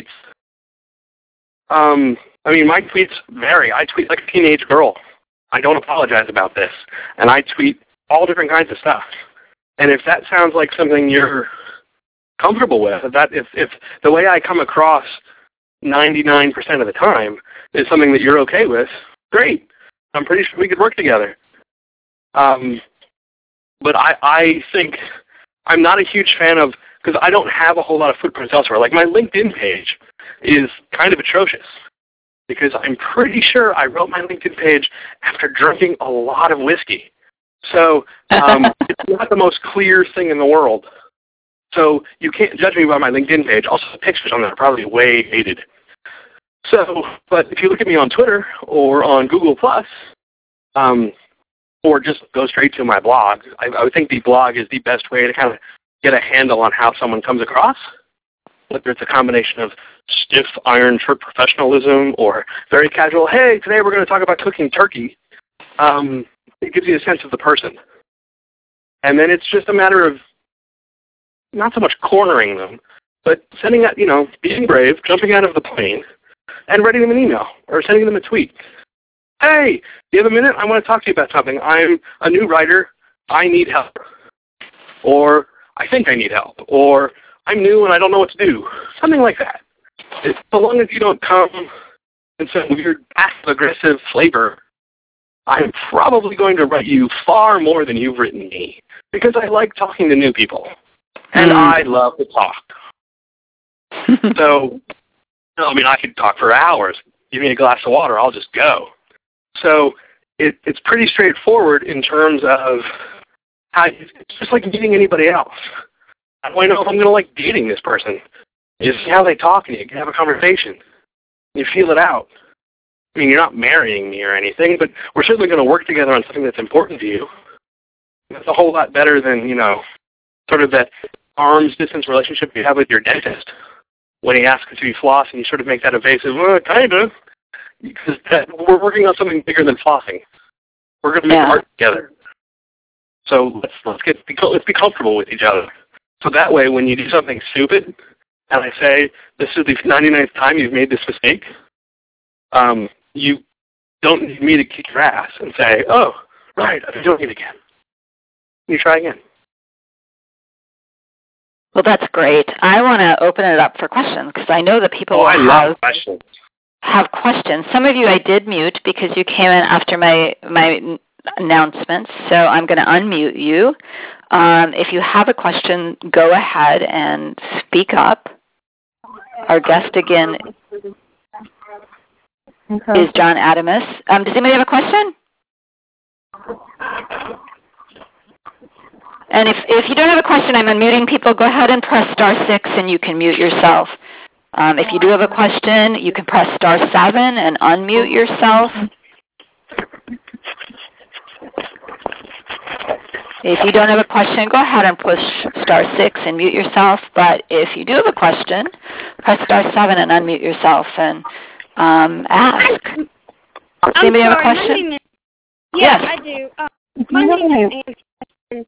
Um, I mean, my tweets vary. I tweet like a teenage girl. I don't apologize about this. And I tweet all different kinds of stuff. And if that sounds like something you're comfortable with, if, that, if, if the way I come across ninety-nine percent of the time is something that you're okay with, great. I'm pretty sure we could work together. Um, but I, I think I'm not a huge fan of, because I don't have a whole lot of footprints elsewhere. Like my LinkedIn page is kind of atrocious because I'm pretty sure I wrote my LinkedIn page after drinking a lot of whiskey. So um, it's not the most clear thing in the world. So you can't judge me by my LinkedIn page. Also, the pictures on there are probably way dated. So, but if you look at me on Twitter or on Google Plus, um, or just go straight to my blog, I, I would think the blog is the best way to kind of get a handle on how someone comes across, whether it's a combination of stiff iron shirt professionalism or very casual, hey, today we're going to talk about cooking turkey. Um, it gives you a sense of the person. And then it's just a matter of not so much cornering them, but sending out, you know, being brave, jumping out of the plane, and writing them an email or sending them a tweet. Hey, do you have a minute? I want to talk to you about something. I'm a new writer. I need help. Or I think I need help. Or I'm new and I don't know what to do. Something like that. As long as you don't come in some weird passive-aggressive flavor, I'm probably going to write you far more than you've written me because I like talking to new people. And mm. I love to talk. So, I mean, I could talk for hours. Give me a glass of water, I'll just go. So it, it's pretty straightforward in terms of how it's just like meeting anybody else. How do I know if I'm going to like dating this person? You see how they talk and you can have a conversation. You feel it out. I mean, you're not marrying me or anything, but we're certainly going to work together on something that's important to you. That's a whole lot better than, you know, sort of that arm's distance relationship you have with your dentist when he asks if you floss and you sort of make that evasive, well, kind of, because that, we're working on something bigger than flossing. We're going to make yeah. art together. So let's let's get let's be comfortable with each other. So that way, when you do something stupid, and I say this is the ninety-ninth time you've made this mistake, um, you don't need me to kick your ass and say, oh, right, I'm doing it again. You try again. Well, that's great. I want to open it up for questions because I know that people oh, I have, love questions. have questions. Some of you I did mute because you came in after my, my announcements, so I'm going to unmute you. Um, if you have a question, go ahead and speak up. Our guest again okay. is John Adamus. Um, does anybody have a question? And if, if you don't have a question, I'm unmuting people. Go ahead and press star six and you can mute yourself. Um, if you do have a question, you can press star seven and unmute yourself. If you don't have a question, go ahead and push star six and mute yourself. But if you do have a question, press star seven and unmute yourself and um, ask. Does anybody have a question? Is, yeah, yes. I do. Um, my name is Anne.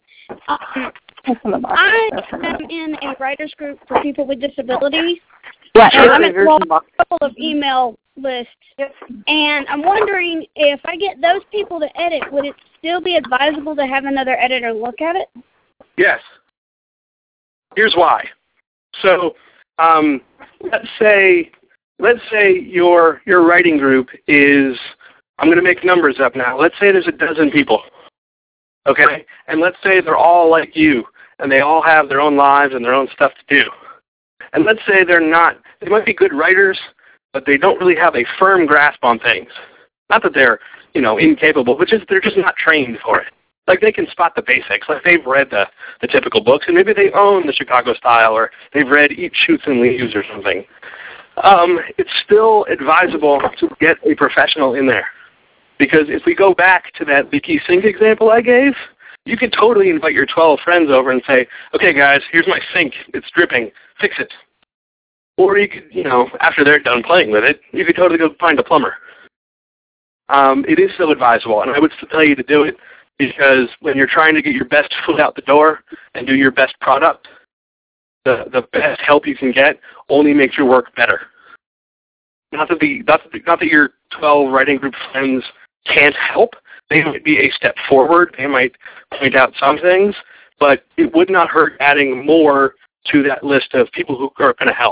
Um, I am in a writers group for people with disabilities. Yeah, and I'm in a couple of email lists. And I'm wondering if I get those people to edit, would it still be advisable to have another editor look at it? Yes. Here's why. So um, let's say let's say your your writing group is, I'm going to make numbers up now. Let's say there's a dozen people. Okay? And let's say they're all like you, and they all have their own lives and their own stuff to do. And let's say they're not, they might be good writers, but they don't really have a firm grasp on things. Not that they're, you know, incapable, but just they're just not trained for it. Like they can spot the basics. Like they've read the, the typical books, and maybe they own the Chicago Style, or they've read Eat, Shoots, and Leaves or something. Um, it's still advisable to get a professional in there. Because if we go back to that leaky sink example I gave, you can totally invite your twelve friends over and say, okay guys, here's my sink, it's dripping, fix it. Or you could, you know, after they're done playing with it, you could totally go find a plumber. Um, it is still advisable, and I would still tell you to do it, because when you're trying to get your best foot out the door and do your best product, the, the best help you can get only makes your work better. Not that, the, not, that the, not that your twelve writing group friends can't help. They might be a step forward. They might point out some things, but it would not hurt adding more to that list of people who are going to help.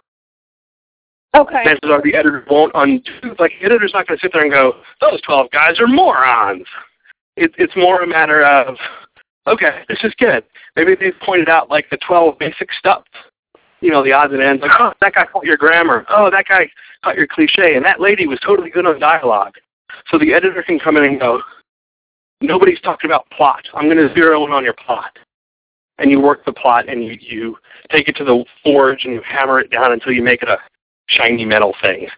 Okay. Chances are the editor won't undo. Like, the editor's not going to sit there and go, those twelve guys are morons. It, it's more a matter of, okay, this is good. Maybe they've pointed out, like, the twelve basic stuff. You know, the odds and ends. Like, oh, that guy caught your grammar. Oh, that guy caught your cliche. And that lady was totally good on dialogue. So the editor can come in and go, nobody's talking about plot. I'm going to zero in on your plot. And you work the plot, and you, you take it to the forge, and you hammer it down until you make it a shiny metal thing.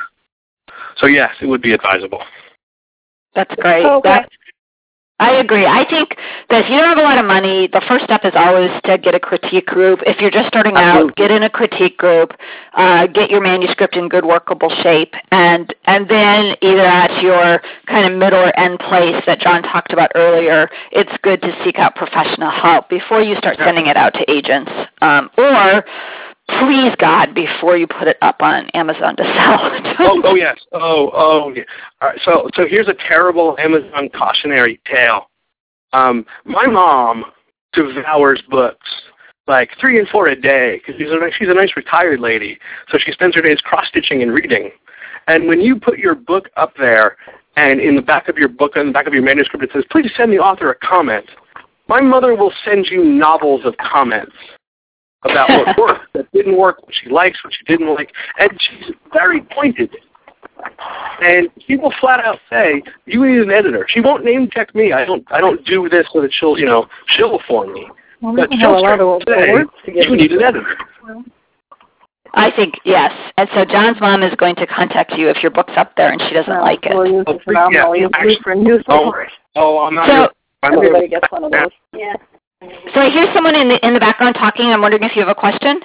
So yes, it would be advisable. That's great. Okay. That's, I agree. I think that if you don't have a lot of money, the first step is always to get a critique group. If you're just starting Absolutely. out, get in a critique group, uh, get your manuscript in good workable shape, and and then either at your kind of middle or end place that John talked about earlier, it's good to seek out professional help before you start sending it out to agents. Um, or please God, before you put it up on Amazon to sell. oh, oh yes. Oh, oh. Yeah. All right. So, so here's a terrible Amazon cautionary tale. Um, my mom devours books, like three and four a day, because she's a she's a nice retired lady. So she spends her days cross stitching and reading. And when you put your book up there, and in the back of your book, in the back of your manuscript, it says, "Please send the author a comment." My mother will send you novels of comments about what worked, that didn't work, what she likes, what she didn't like, and she's very pointed. And she will flat out say, "You need an editor." She won't name check me. I don't. I don't do this so that she'll, you know, she'll for me. Well, but we she'll have a lot of say, work to get "You need an editor." I think, yes. And so John's mom is going to contact you if your book's up there and she doesn't No, like it. we'll use Oh, it phenomenal. yeah, You'll actually- use for news Oh, reports. oh, I'm not. So- I'm Everybody gets one of those. Yeah. So I hear someone in the in the background talking. I'm wondering if you have a question.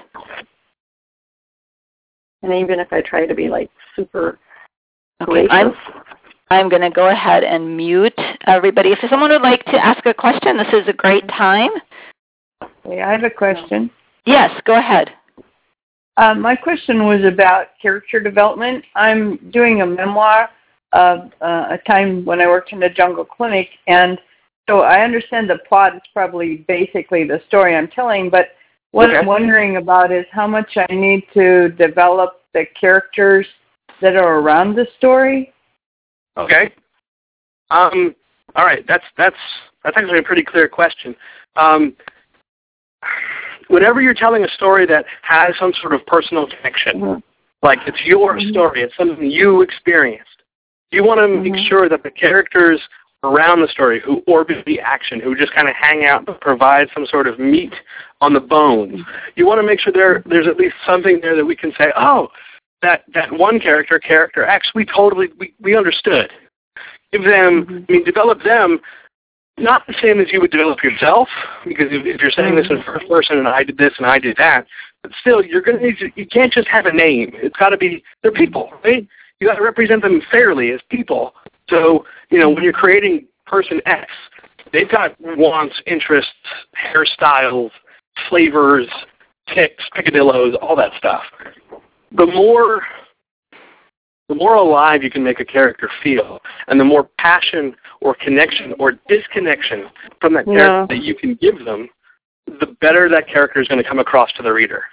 And even if I try to be like super Okay, gracious. I'm I'm going to go ahead and mute everybody. If someone would like to ask a question, this is a great time. Hey, I have a question. Yes, go ahead. Uh, my question was about character development. I'm doing a memoir of uh, a time when I worked in the jungle clinic, and so I understand the plot is probably basically the story I'm telling, but what Okay. I'm wondering about is how much I need to develop the characters that are around the story. Okay. Um. All right. That's that's that's actually a pretty clear question. Um. whenever you're telling a story that has some sort of personal connection, mm-hmm. like it's your mm-hmm. story, it's something you experienced, you want to mm-hmm. make sure that the characters around the story who orbit the action, who just kind of hang out but provide some sort of meat on the bones, you want to make sure there there's at least something there that we can say, oh, that, that one character, character X, we totally, we, we understood. Give them, mm-hmm. I mean, develop them, not the same as you would develop yourself, because if, if you're saying mm-hmm. this in first person and I did this and I did that, but still, you're going to need to, you can't just have a name. It's got to be, they're people, right? You got to represent them fairly as people. So, you know, when you're creating person X, they've got wants, interests, hairstyles, flavors, ticks, picadillos, all that stuff. The more, the more alive you can make a character feel, and the more passion or connection or disconnection from that character yeah. that you can give them, the better that character is going to come across to the reader.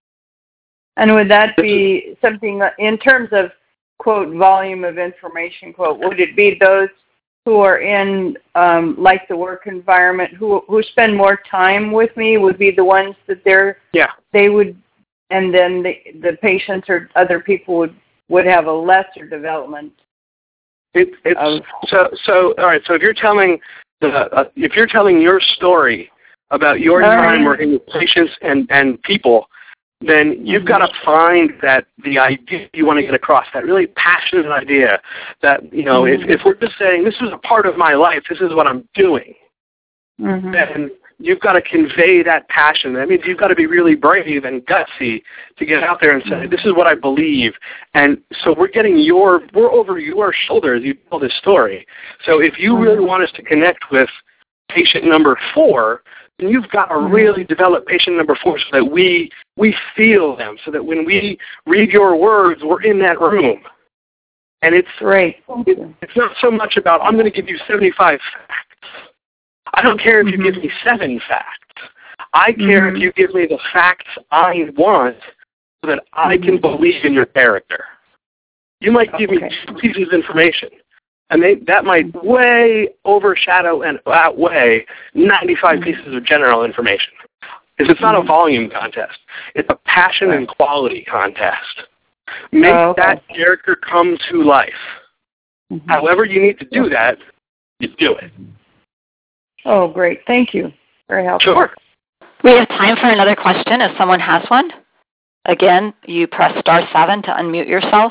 And would that be something in terms of, quote, volume of information, quote, would it be those who are in, um, like the work environment, who who spend more time with me would be the ones that they're, yeah. they would, and then the, the patients or other people would, would have a lesser development? It, it's, of, so, so, all right, so if you're telling, the, uh, if you're telling your story about your time right. working with patients and, and people, then you've mm-hmm. got to find that the idea you want to get across, that really passionate idea that, you know, mm-hmm. if, if we're just saying this is a part of my life, this is what I'm doing, mm-hmm. then you've got to convey that passion. That means you've got to be really brave and gutsy to get out there and say, mm-hmm. this is what I believe. And so we're getting your, we're over your shoulder as you tell this story. So if you mm-hmm. really want us to connect with patient number four, then you've got to really develop patient number four so that we we feel them, so that when we read your words, we're in that room. And it's right. it, it's not so much about, I'm going to give you seventy-five facts. I don't care if mm-hmm. you give me seven facts. I care mm-hmm. if you give me the facts I want so that I mm-hmm. can believe in your character. You might give okay. me two pieces of information, and they, that might way overshadow and outweigh ninety-five mm-hmm. pieces of general information. Because it's not a volume contest. It's a passion and quality contest. Make oh, okay. that character come to life. Mm-hmm. However you need to do that, you do it. Oh, great. Thank you. Very helpful. Sure. We have time for another question if someone has one. Again, you press star seven to unmute yourself.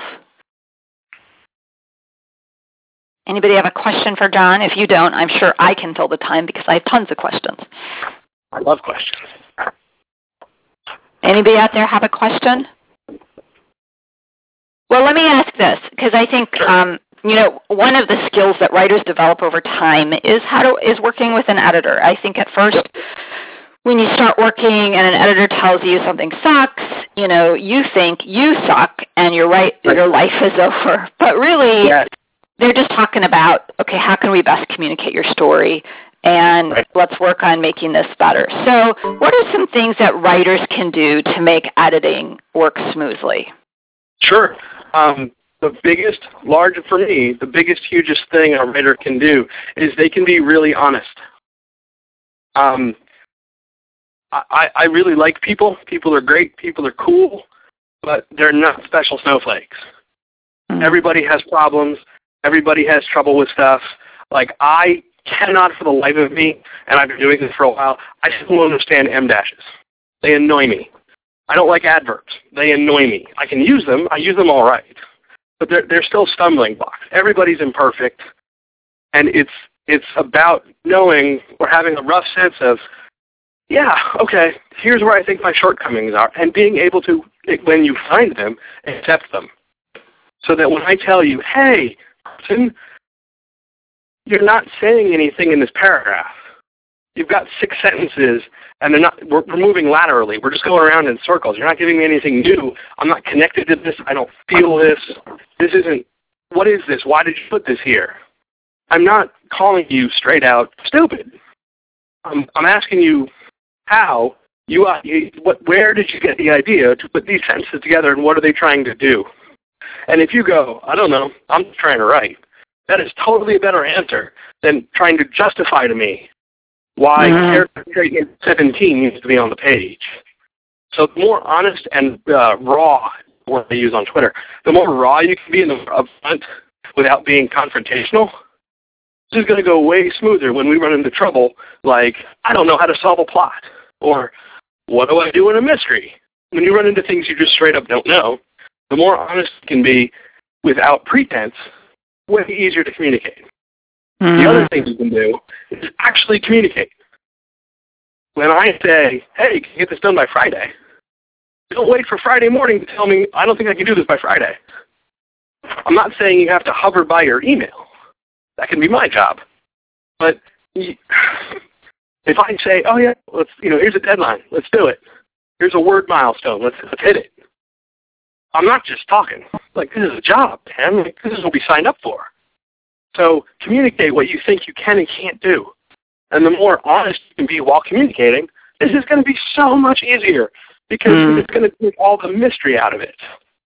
Anybody have a question for John? If you don't, I'm sure I can fill the time because I have tons of questions. I love questions. Anybody out there have a question? Well, let me ask this, because I think, um, you know, one of the skills that writers develop over time is how to is working with an editor. I think at first, when you start working and an editor tells you something sucks, you know, you think you suck and you're right, right. your life is over. But really, yes. they're just talking about, okay, how can we best communicate your story? And right. let's work on making this better. So what are some things that writers can do to make editing work smoothly? Sure. Um, the biggest, large for me, the biggest, hugest thing a writer can do is they can be really honest. Um, I, I really like people. People are great. People are cool. But they're not special snowflakes. Mm-hmm. Everybody has problems. Everybody has trouble with stuff. Like I cannot for the life of me, and I've been doing this for a while, I still don't understand em dashes. They annoy me. I don't like adverbs. They annoy me. I can use them. I use them all right. But they're, they're still stumbling blocks. Everybody's imperfect, and it's it's about knowing or having a rough sense of, yeah, okay, here's where I think my shortcomings are, and being able to, when you find them, accept them. So that when I tell you, hey, person, you're not saying anything in this paragraph. You've got six sentences, and they're not. We're, we're moving laterally. We're just going around in circles. You're not giving me anything new. I'm not connected to this. I don't feel this. This isn't. What is this? Why did you put this here? I'm not calling you straight out stupid. I'm, I'm asking you how you, uh, you. What? Where did you get the idea to put these sentences together, and what are they trying to do? And if you go, I don't know. I'm just trying to write. That is totally a better answer than trying to justify to me why Mm-hmm. character trait seventeen needs to be on the page. So the more honest and uh, raw, word they use on Twitter, the more raw you can be in the upfront without being confrontational, this is going to go way smoother when we run into trouble like, I don't know how to solve a plot, or what do I do in a mystery? When you run into things you just straight up don't know, the more honest you can be without pretense, way easier to communicate. Mm-hmm. The other thing you can do is actually communicate. When I say, hey, can you get this done by Friday? Don't wait for Friday morning to tell me, I don't think I can do this by Friday. I'm not saying you have to hover by your email. That can be my job. But if I say, oh yeah, let's, you know, here's a deadline, let's do it. Here's a word milestone, let's, let's hit it. I'm not just talking. Like, this is a job, man. Like, this is what we signed up for. So communicate what you think you can and can't do. And the more honest you can be while communicating, this is going to be so much easier because mm. it's going to take all the mystery out of it.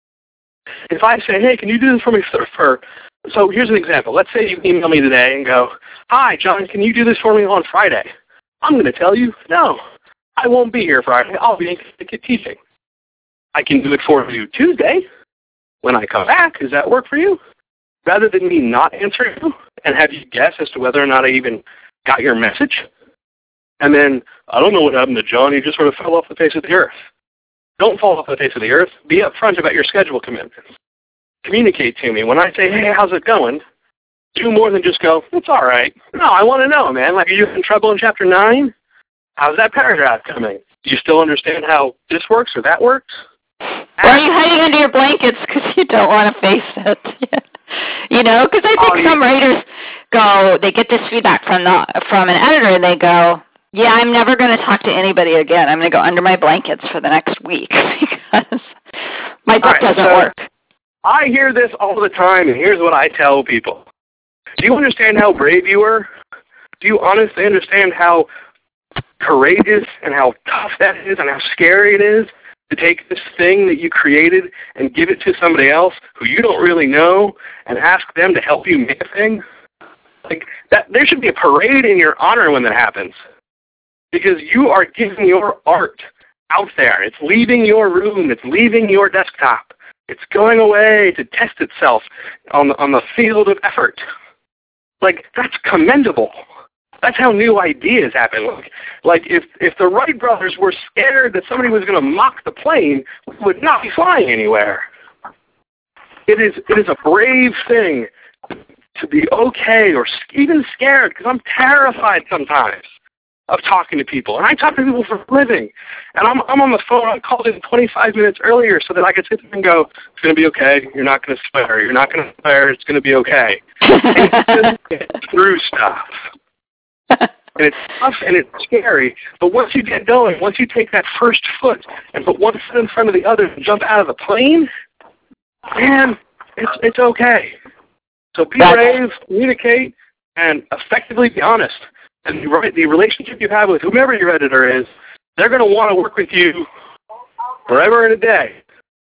If I say, hey, can you do this for me for, for so here's an example. Let's say you email me today and go, hi, John, can you do this for me on Friday? I'm going to tell you, no, I won't be here Friday. I'll be in Connecticut teaching. I can do it for you Tuesday when I come back. Does that work for you? Rather than me not answering you and have you guess as to whether or not I even got your message. And then, I don't know what happened to John. He just sort of fell off the face of the earth. Don't fall off the face of the earth. Be upfront about your schedule commitments. Communicate to me. When I say, hey, how's it going? Do more than just go, it's all right. No, I want to know, man. Like, are you in trouble in chapter nine? How's that paragraph coming? Do you still understand how this works or that works? Or are you hiding under your blankets because you don't want to face it? You know, because I think oh, some yeah. writers go, they get this feedback from the from an editor, and they go, yeah, I'm never going to talk to anybody again. I'm going to go under my blankets for the next week because my book right, doesn't so work. I hear this all the time, and here's what I tell people. Do you understand how brave you were? Do you honestly understand how courageous and how tough that is and how scary it is to take this thing that you created and give it to somebody else who you don't really know and ask them to help you make a thing? Like, that, there should be a parade in your honor when that happens, because you are giving your art out there. It's leaving your room. It's leaving your desktop. It's going away to test itself on the, on the field of effort. Like, that's commendable. That's how new ideas happen. Like, like if, if the Wright brothers were scared that somebody was going to mock the plane, we would not be flying anywhere. It is, it is a brave thing to be okay or even scared, because I'm terrified sometimes of talking to people. And I talk to people for a living. And I'm, I'm on the phone. I called in twenty-five minutes earlier so that I could sit there and go, it's going to be okay. You're not going to swear. You're not going to swear. It's going to be okay. And just get through stuff. And it's tough and it's scary, but once you get going, once you take that first foot and put one foot in front of the other and jump out of the plane, man, it's it's okay. So be brave, communicate, and effectively be honest. And the, the relationship you have with whomever your editor is, they're going to want to work with you forever and a day.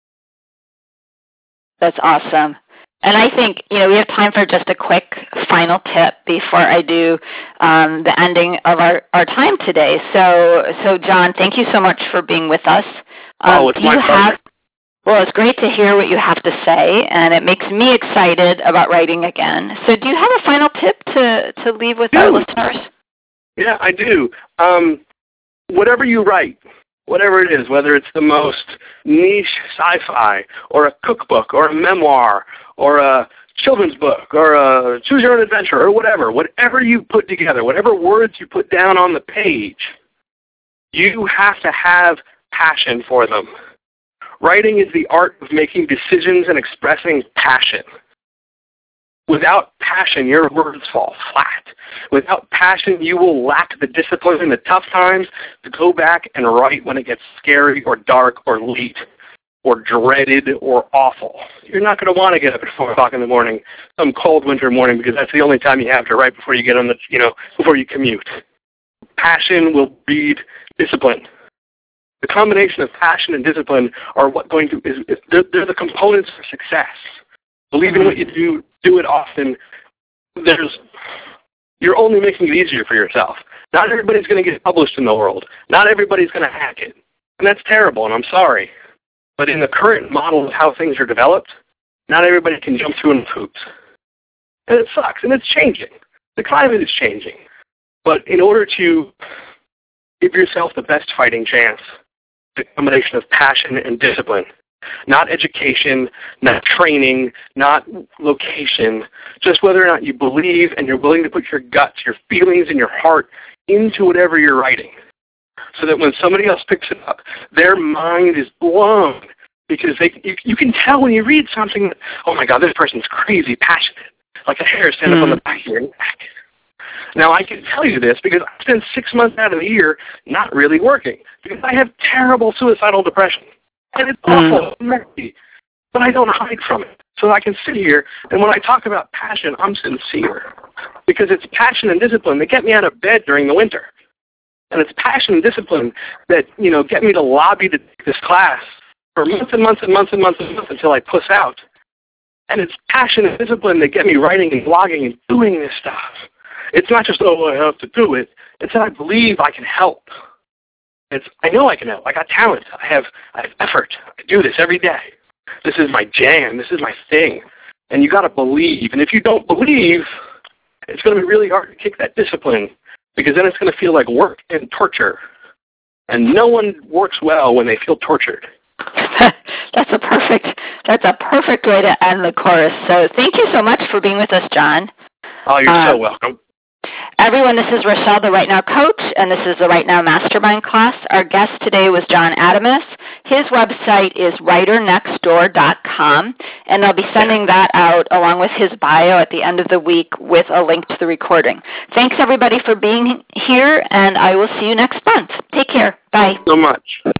That's awesome. And I think, you know, we have time for just a quick final tip before I do um, the ending of our, our time today. So, so John, thank you so much for being with us. Um, oh, it's do my you pleasure. have, well, it's great to hear what you have to say, and it makes me excited about writing again. So do you have a final tip to, to leave with our listeners? Yeah, I do. Um, whatever you write, whatever it is, whether it's the most niche sci-fi or a cookbook or a memoir or a children's book or a choose your own adventure or whatever, whatever you put together, whatever words you put down on the page, you have to have passion for them. Writing is the art of making decisions and expressing passion. Without passion, your words fall flat. Without passion, you will lack the discipline in the tough times to go back and write when it gets scary or dark or late or dreaded or awful. You're not going to want to get up at four o'clock in the morning, some cold winter morning, because that's the only time you have to write before you get on the, you know, before you commute. Passion will breed discipline. The combination of passion and discipline are what going to is, is they're, they're the components for success. Believe in what you do, do it often. There's, you're only making it easier for yourself. Not everybody's going to get published in the world. Not everybody's going to hack it. And that's terrible, and I'm sorry. But in the current model of how things are developed, not everybody can jump through enough hoops. And it sucks, and it's changing. The climate is changing. But in order to give yourself the best fighting chance, the combination of passion and discipline, not education, not training, not location, just whether or not you believe and you're willing to put your guts, your feelings, and your heart into whatever you're writing, so that when somebody else picks it up, their mind is blown, because they you, you can tell when you read something that, oh my God, this person's crazy passionate, like a hair stand up mm. on the back of your neck. Now, I can tell you this because I spend six months out of the year not really working, because I have terrible suicidal depression. And it's awful, mm. but I don't hide from it. So I can sit here, and when I talk about passion, I'm sincere, because it's passion and discipline that get me out of bed during the winter. And it's passion and discipline that, you know, get me to lobby to take this class for months and months and months and months and months until I puss out. And it's passion and discipline that get me writing and blogging and doing this stuff. It's not just, oh, I have to do it. It's that I believe I can help. It's, I know I can help. I got talent. I have, I have effort. I do this every day. This is my jam. This is my thing. And you got to believe. And if you don't believe, it's going to be really hard to kick that discipline, because then it's going to feel like work and torture. And no one works well when they feel tortured. That's a perfect. That's a perfect way to end the course. So thank you so much for being with us, John. Oh, you're uh, so welcome. Everyone, this is Rochelle, the Right Now Coach, and this is the Right Now Mastermind class. Our guest today was John Adamus. His website is writer next door dot com, and they'll be sending that out along with his bio at the end of the week with a link to the recording. Thanks, everybody, for being here, and I will see you next month. Take care. Bye. Thanks so much.